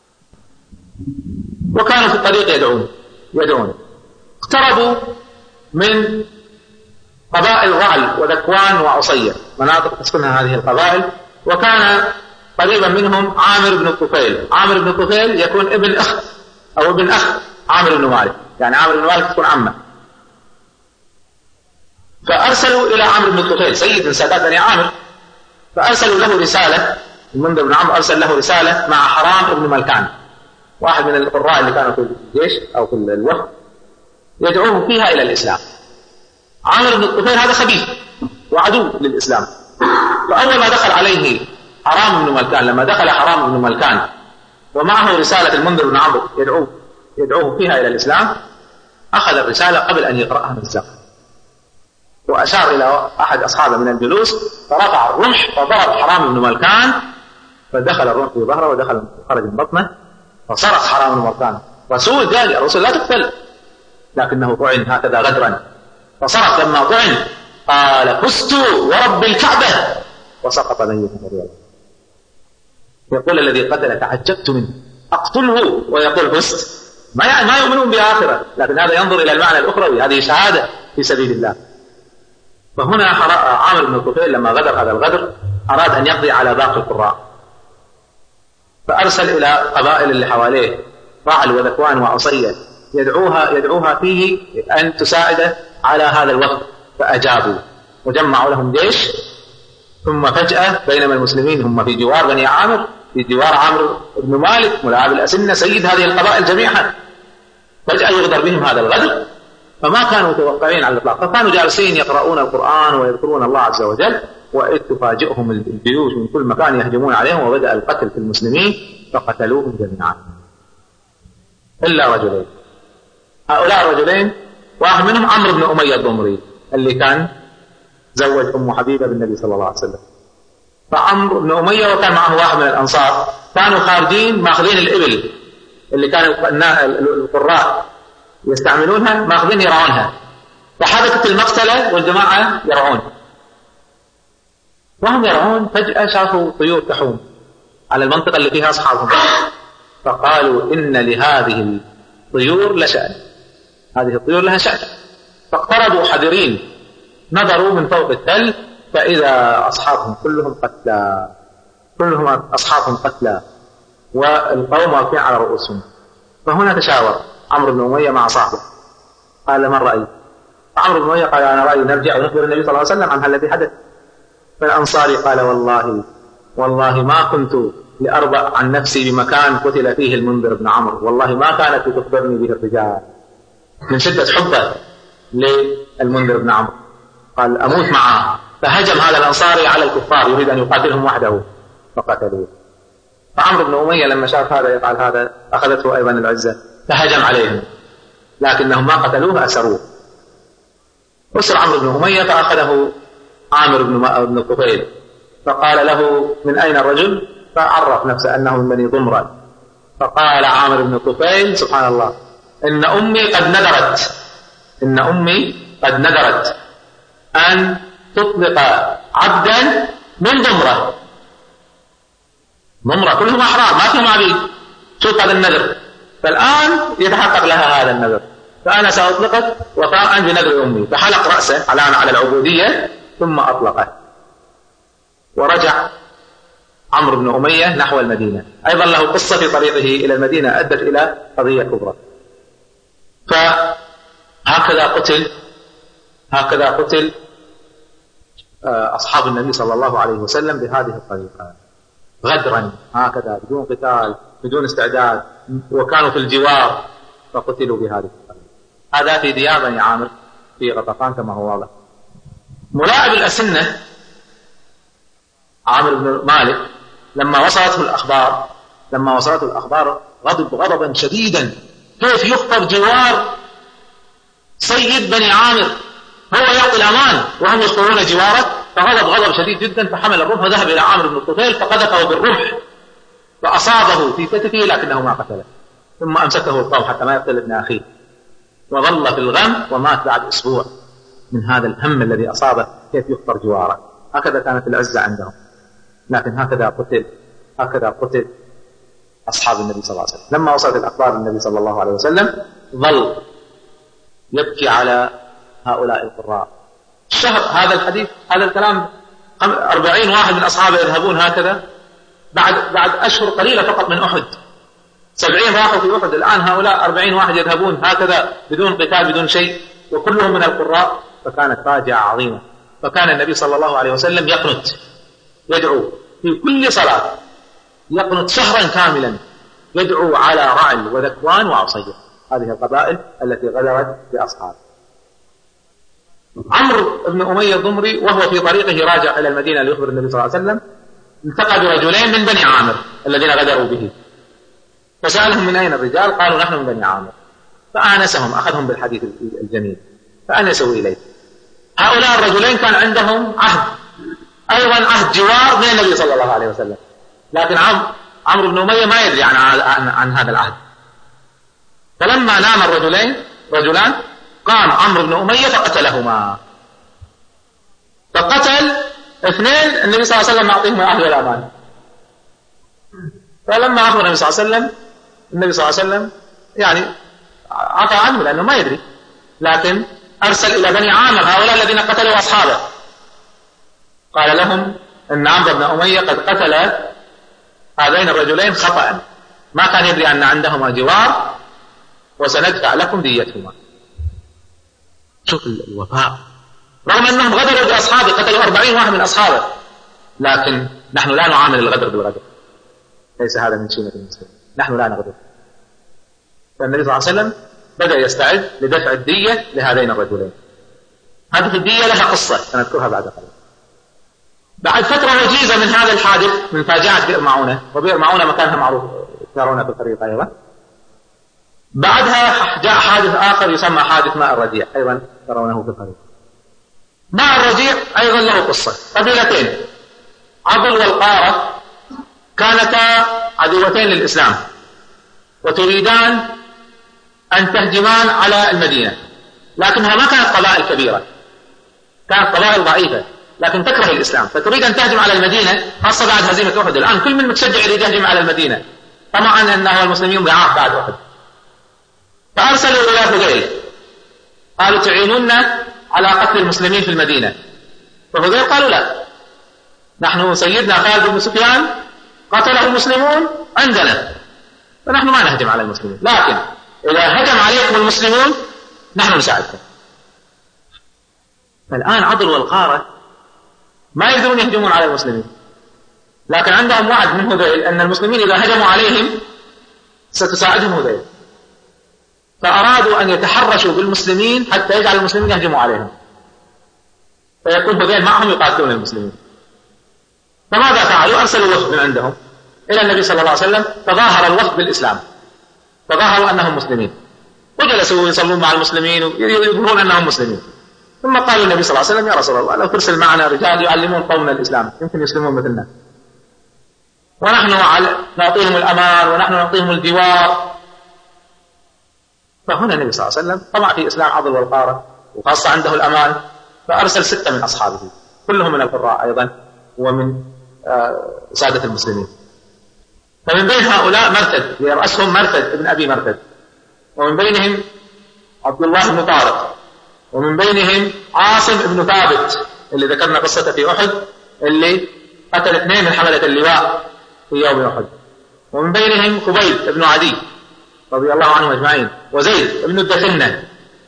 Speaker 2: وكانوا في الطريق يدعون. اقتربوا من قبائل رعل وذكوان وعصية، مناطق تسكنها هذه القبائل، وكان قريبا منهم عامر بن الطفيل. عامر بن الطفيل يكون ابن أخ أو ابن أخ عامر بن مالك، يعني عامر بن مالك تكون عمه. فأرسلوا إلى عامر بن الطفيل سيد من سادات بني عامر، فأرسلوا له رسالة. المنذر بن عمرو أرسل له رسالة مع حرام بن ملكان، واحد من القراء اللي كانوا في الجيش أو في الوفد، يدعوه فيها إلى الإسلام. عامر بن الطفيل هذا خبيث وعدو للإسلام. فأول ما دخل عليه حرام بن ملكان، لما دخل حرام بن ملكان ومعه رسالة المنذر بن عمرو يدعوه فيها إلى الإسلام، أخذ الرسالة قبل أن يقرأها من الزق، وأشار إلى أحد أصحابه من الجلوس، فرفع الرمح فضرب حرام بن ملكان، فدخل الرمح في ظهره ودخل خرج من بطنه، فصرخ حرام بن ملكان: رسول قال الرسول لا تقتل، لكنه طعن هكذا غدرا، فصرخ لما طعن قال: فزت ورب الكعبة، وسقط ميتا مريضا. يقول الذي قتل تعجبت منه، أقتله ويقول فزت، ما يؤمنون بآخرة، لكن هذا ينظر إلى المعنى الأخروي، هذه شهادة في سبيل الله. فهنا عامر بن الطفيل لما غدر هذا الغدر أراد أن يقضي على باقي القراء، فأرسل إلى قبائل اللي حواليه رعل وذكوان وعصية يدعوها فيه أن تساعده على هذا الوقت، فأجابوا وجمعوا لهم جيش. ثم فجأة بينما المسلمين هم في جوار بني عامر، في جوار عامر بن مالك ملاعب الأسنة سيد هذه القبائل جميعا، فجأة يغدر بهم هذا الغدر، فما كانوا متوقعين على الإطلاق. فكانوا جالسين يقرؤون القرآن ويذكرون الله عز وجل، وإذ تفاجئهم الجيوش من كل مكان يهجمون عليهم، وبدأ القتل في المسلمين فقتلوهم جميعا إلا رجلين. هؤلاء الرجلين واحد منهم عمرو بن أمية الضمري اللي كان زوج أم حبيبة بالنبي صلى الله عليه وسلم. فعمرو بن أمية وكان معه واحد من الأنصار، كانوا خارجين ماخذين الإبل اللي كانوا القراء يستعملونها، ماخذين يرعونها، فحدثت المقتلة والجماعة يرعون، وهم يرعون فجأة شافوا طيور تحوم على المنطقة اللي فيها أصحابهم، فقالوا إن لهذه الطيور لشأن، هذه الطيور لها شأن. فاقتربوا حذرين، نظروا من فوق التل فإذا أصحابهم كلهم قتلى والقوم واقفين على رؤوسهم. فهنا تشاور عمرو بن أمية مع صاحبه، قال: من رأيك؟ عمرو بن أمية قال: أنا رأيي نرجع ونخبر النبي صلى الله عليه وسلم عن الذي حدث. فالأنصاري قال: والله ما كنت لأربع عن نفسي بمكان قتل فيه المنذر بن عمرو، والله ما كانت تخبرني به الرجال، من شدة حبه للمنذر بن عمرو قال أموت معه. فهجم هذا الأنصاري على الكفار يريد أن يقاتلهم وحده فقتلوه. فعمرو بن أمية لما شاف هذا يفعل هذا أخذته أيضا العزة فهجم عليهم، لكنهم ما قتلوه، أسروه. أسر عمرو بن أمية فأخذه عامر بن الطفيل فقال له: من أين الرجل؟ فعرف نفسه أنه من بني ضمرة. فقال عامر بن الطفيل: سبحان الله، إن أمي قد ندرت أن تطلق عبدا من ضمرة كلهم أحرار ما فيهم عبيد، شوف هذا النذر، فالآن يتحقق لها هذا النذر، فأنا سأطلقك وفاء بنذر أمي. فحلق رأسه على العبودية ثم أطلقه، ورجع عمرو بن أمية نحو المدينة. أيضا له قصة في طريقه إلى المدينة أدت إلى قضية كبرى. فهكذا قتل أصحاب النبي صلى الله عليه وسلم بهذه الطريقة، غدرا هكذا بدون قتال بدون استعداد، وكانوا في الجوار فقتلوا بهذه الطريقة. هذا في ديار بني عامر في غطفان كما هو واضح. ملاعب الأسنة عامر بن مالك لما وصلته الأخبار غضب غضبا شديدا، كيف يخطر جوار سيد بني عامر، هو يعطي الأمان وهم يخطرون جواره، فغضب غضب شديد جدا، فحمل الرمح وذهب إلى عامر بن الطفيل فقذفه بالرمح فأصابه في كتفه لكنه ما قتله. ثم أمسكه القوم حتى ما يقتل ابن أخيه، وظل في الغم ومات بعد أسبوع من هذا الهم الذي أصابه كيف يخطر جواره. هكذا كانت العزة عندهم، لكن هكذا قتل أصحاب النبي صلى الله عليه وسلم. لما وصلت الأخبار للنبي صلى الله عليه وسلم ظل يبكي على هؤلاء القراء. الشهر هذا الحديث، هذا الكلام 40 واحد من أصحابه يذهبون هكذا بعد أشهر قليلة فقط من أحد. 70 راحوا في أحد، الآن هؤلاء 40 واحد يذهبون هكذا بدون قتال بدون شيء، وكلهم من القراء. فكانت فاجعة عظيمة. فكان النبي صلى الله عليه وسلم يقنت، يدعو في كل صلاة، يقنت شهرا كاملا، يدعو على رعل وذكوان وعصير، هذه القبائل التي غدرت بأصحابه. عمرو بن أمية الضمري وهو في طريقه راجع إلى المدينة ليخبر النبي صلى الله عليه وسلم التقى برجلين من بني عامر الذين غدروا به، فسألهم من أين الرجال؟ قالوا نحن من بني عامر. فآنسهم، أخذهم بالحديث الجميل فأنسوا إليه. هؤلاء الرجلين كان عندهم عهد، أيضا عهد جوار من النبي صلى الله عليه وسلم، لكن عمرو بن أمية ما يدري عن هذا العهد. فلما نام رجلان قام عمرو بن أمية فقتلهما. فقتل 2 النبي صلى الله عليه وسلم يعطيهم العهد والأمان. فلما أخبر النبي صلى الله عليه وسلم يعني عفى عنه لأنه ما يدري، لكن أرسل إلى بني عامر هؤلاء الذين قتلوا أصحابه، قال لهم أن عمرو بن أمية قد قتل هذين الرجلين خطأ، ما كان يدري أن عندهما جوار، وسندفع لكم ديتهما. شوف الوفاء، رغم أنهم غدروا بأصحابه، قتلوا 40 واحد من أصحابه، لكن نحن لا نعامل الغدر بالغدر، ليس هذا من سنة المسلمين، نحن لا نغدر. فالنبي صلى الله عليه وسلم بدأ يستعد لدفع الدية لهذين الرجلين. هذه الدية لها قصة سنذكرها بعد قليل. بعد فترة وجيزة من هذا الحادث، من فاجعة بئر معونة، وبئر معونة مكانها معروف ترون في الخريطة أيضا، بعدها جاء حادث آخر يسمى حادث ماء الرجيع، أيضا ترونه في الخريطة. ماء الرجيع أيضا له قصة. قبيلتين عضل والقارة كانتا عدوتين للإسلام، وتريدان أن تهجمان على المدينة، لكنها ما كانت قبائل كبيرة، كانت قبائل ضعيفة لكن تكره الإسلام، فتريد أن تهجم على المدينة، خاصة بعد هزيمة أحد. الآن كل من متشجع يريد يهجم على المدينة، طمعا أنه المسلمين ضعاف بعد أحد. فأرسلوا إلى هذيل قالوا تعينونا على قتل المسلمين في المدينة. فهذيل قالوا لا، نحن سيدنا خالد بن سفيان قتله المسلمون عندنا، فنحن ما نهجم على المسلمين، لكن إذا هجم عليكم المسلمون نحن نساعدكم. فالآن عضل والقارة ما يقدرون يهجمون على المسلمين، لكن عندهم وعد من هذيل أن المسلمين إذا هجموا عليهم ستساعدهم هذيل، فأرادوا أن يتحرشوا بالمسلمين حتى يجعل المسلمين يهجموا عليهم، فيكون هذيل معهم يقاتلون المسلمين. فماذا فعلوا؟ أرسلوا وفد من عندهم إلى النبي صلى الله عليه وسلم، تظاهر الوفد بالإسلام، تظاهروا أنهم مسلمين، وجلسوا يصلون مع المسلمين ويظهرون أنهم مسلمين. ثم قال النبي صلى الله عليه وسلم يا رسول الله لو ترسل معنا رجال يعلمون قومنا الإسلام يمكن يسلمون مثلنا، ونحن نعطيهم الأمان ونحن نعطيهم الجوار. فهنا النبي صلى الله عليه وسلم طمع في إسلام عضل والقارة، وخاصة عنده الأمان، فأرسل 6 من أصحابه كلهم من القراء أيضا ومن سادة المسلمين. فمن بين هؤلاء مرثد يرأسهم مرثد ابن أبي مرثد، ومن بينهم عبد الله بن طارق، ومن بينهم عاصم بن ثابت اللي ذكرنا قصته في أحد، اللي قتل 2 من حملة اللواء في يوم أحد، ومن بينهم خبيب بن عدي رضي الله عنهم أجمعين، وزيد بن الدثنة،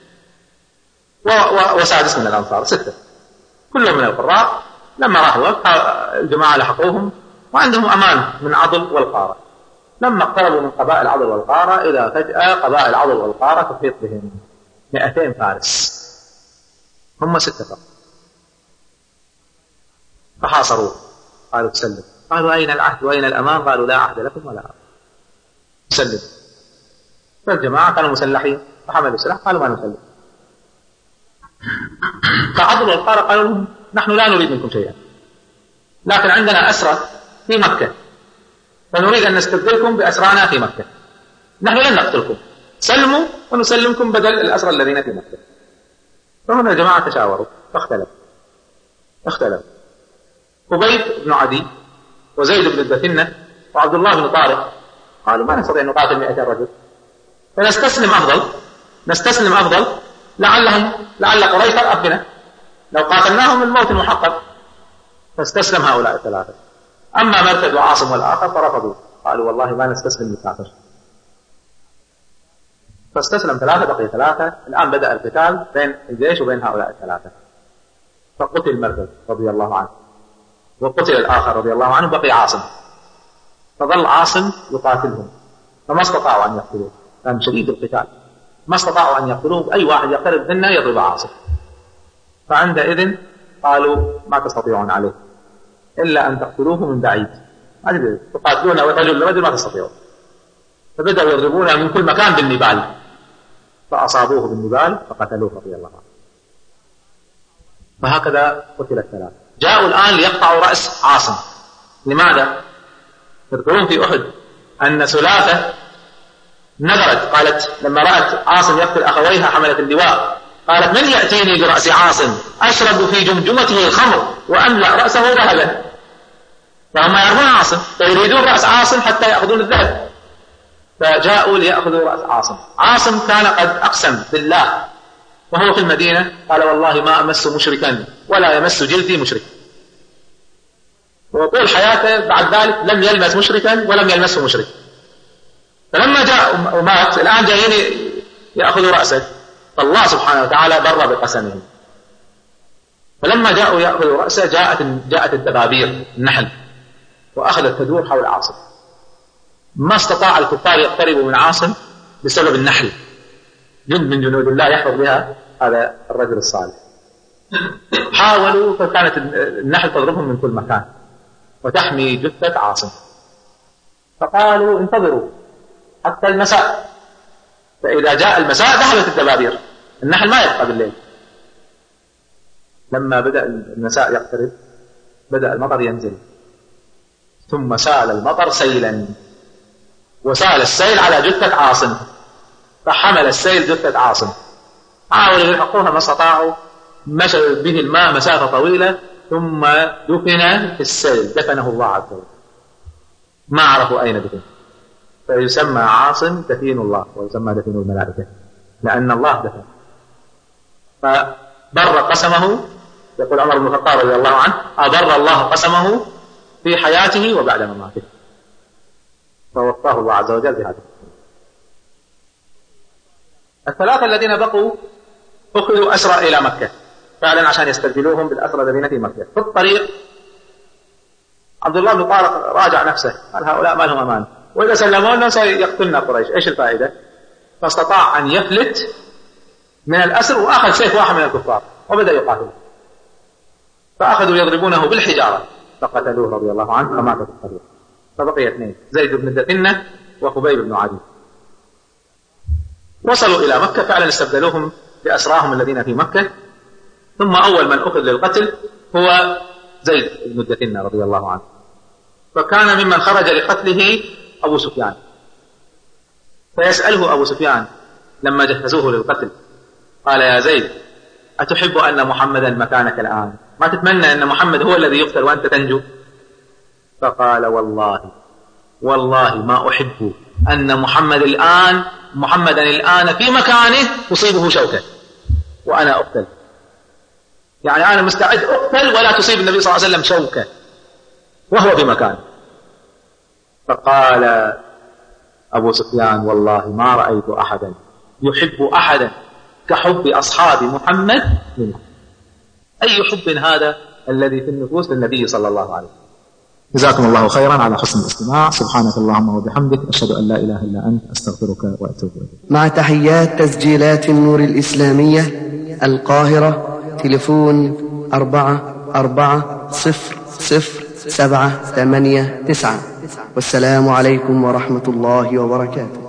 Speaker 2: وسادس من الأنصار، 6 كلهم من القراء. لما راحوا الجماعة لحقوهم وعندهم أمان من عضل والقارة. لما اقتربوا من قبائل عضل والقارة إذا فجأة قبائل عضل والقارة تحيط بهم 200 فارس، هم 6 فقط. فحاصروا، قالوا تسلم، قالوا أين العهد وأين الأمان؟ قالوا لا عهد لكم ولا عهد، تسلم. فالجماعة كانوا مسلحين فحملوا السلاح، قالوا ما نسلم. فعضل والقارة قالوا لهم نحن لا نريد منكم شيئا، لكن عندنا أسرى في مكة، فنريد أن نستبدلكم بأسرانا في مكة. نحن لن نقتلكم، سلموا ونسلمكم بدل الأسرى الذين في مكة. فهنا الجماعة تشاوروا اختلفوا خبيب بن عدي وزيد بن الدثنة وعبد الله بن طارق قالوا ما نستطيع أن نقاتل 200 رجل، فنستسلم أفضل لعل قريش ترأف بنا، لو قاتلناهم الموت المحقق. فاستسلم هؤلاء الثلاثة. أما مرثد وعاصم والآخر فرفضوا، قالوا والله ما نستسلم للكافر. فاستسلم 3 بقي 3. الآن بدأ القتال بين الجيش وبين هؤلاء الثلاثة. فقتل مرثد رضي الله عنه وقتل الآخر رضي الله عنه، بقي عاصم. فظل عاصم يقاتلهم فما استطاعوا أن يقتلوه، كان شديد القتال، ما استطاعوا أن يقتلوه، أي واحد يقترب منا يضرب عاصم. فعندئذ قالوا ما تستطيعون عليه إلا أن تقتلوه من بعيد، تقاتلون رجل لرجل ما تستطيعون. فبدأوا يضربونه من كل مكان بالنبال، فأصابوه بالنبال فقتلوه رضي الله عنه. فهكذا قتل الثلاثة. جاءوا الآن ليقطعوا رأس عاصم. لماذا؟ تذكرون في أحد أن سلافة نظرت، قالت لما رأت عاصم يقتل أخويها حملت اللواء، قالت من يأتيني برأس عاصم أشرب في جمجمته الخمر وأملأ رأسه ذهبا. فهم يعرفون عاصم فيريدون رأس عاصم حتى يأخذون الذهب، فجاءوا ليأخذوا رأس عاصم. عاصم كان قد أقسم بالله وهو في المدينة، قال والله ما أمس مشركا ولا يمس جلدي مشرك، وطول حياته بعد ذلك لم يلمس مشركا ولم يلمسه مشرك. فلما جاء ومات الآن جايين يأخذوا رأسه، فالله سبحانه وتعالى بر بقسمه. فلما جاءوا يأخذوا رأسه جاءت الدبابير النحل وأخذت تدور حول عاصم. ما استطاع الكفار يقتربوا من عاصم بسبب النحل، جند من جنود الله يحفظ بها هذا الرجل الصالح. حاولوا فكانت النحل تضربهم من كل مكان وتحمي جثة عاصم. فقالوا انتظروا حتى المساء، فإذا جاء المساء ذهبت الدبابير، النحل ما يبقى بالليل. لما بدأ المساء يقترب بدأ المطر ينزل، ثم سال المطر سيلا، وسال السيل على جثة عاصم، فحمل السيل جثة عاصم. حاولوا يلحقوها ما استطاعوا، مشى به الماء مسافة طويلة ثم دفن في السيل، دفنه الله عز وجل، ما عرفوا أين دفن. فيسمى عاصم دفين الله ويسمى دفين الملائكة لأن الله دفن. فبر قسمه، يقول عمر بن الخطاب رضي الله عنه أبر الله قسمه في حياته وبعد مماته، فوفاه الله عز وجل بهذا. الثلاثة الذين بقوا أخذوا أسرى إلى مكة فعلا عشان يستبدلوهم بالأسرى الذين في مكة. في الطريق عبد الله بن طارق راجع نفسه، قال هؤلاء ما لهم أمان، وإذا سلمونا سيقتلنا قريش، إيش الفائدة؟ فاستطاع أن يفلت من الأسر وأخذ سيف واحد من الكفار وبدأ يقاتل، فأخذوا يضربونه بالحجارة فقتلوه رضي الله عنه فمات في الطريق. فبقي 2، زيد بن الدثنة وخبيب بن عدي. وصلوا إلى مكة فعلا استبدلوهم بأسراهم الذين في مكة. ثم أول من أخذ للقتل هو زيد بن الدثنة رضي الله عنه، فكان ممن خرج لقتله أبو سفيان. فيسأله أبو سفيان لما جهزوه للقتل، قال يا زيد أتحب أن محمدا مكانك الآن؟ ما تتمنى أن محمد هو الذي يقتل وأنت تنجو؟ فقال والله ما أحب أن محمدا الآن في مكانه تصيبه شوكة وأنا أقتل، يعني أنا مستعد أقتل ولا تصيب النبي صلى الله عليه وسلم شوكة وهو في مكانه. فقال أبو سفيان والله ما رأيت أحدا يحب أحدا كحب أصحاب محمد منه. أي حب هذا الذي في النفوس للنبي صلى الله عليه وسلم. جزاكم الله خيرا على حسن الاستماع. سبحانك اللهم وبحمدك أشهد أن لا إله إلا أنت أستغفرك وأتوب إليك.
Speaker 1: مع تحيات تسجيلات النور الإسلامية القاهرة، تليفون 44000789. والسلام عليكم ورحمة الله وبركاته.